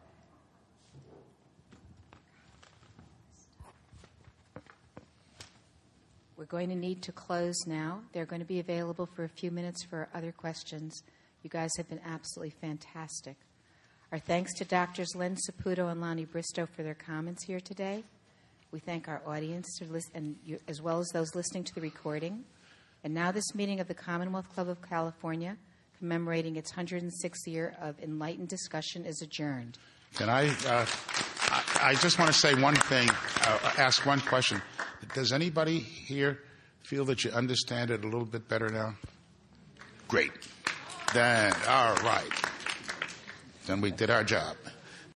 We're going to need to close now. They're going to be available for a few minutes for other questions. You guys have been absolutely fantastic. Our thanks to Drs. Len Saputo and Lonnie Bristow for their comments here today. We thank our audience as well as those listening to the recording. And now this meeting of the Commonwealth Club of California, commemorating its 106th year of enlightened discussion, is adjourned. Can I just want to say one thing, ask one question. Does anybody here feel that you understand it a little bit better now? Great. Then, all right. Then we did our job.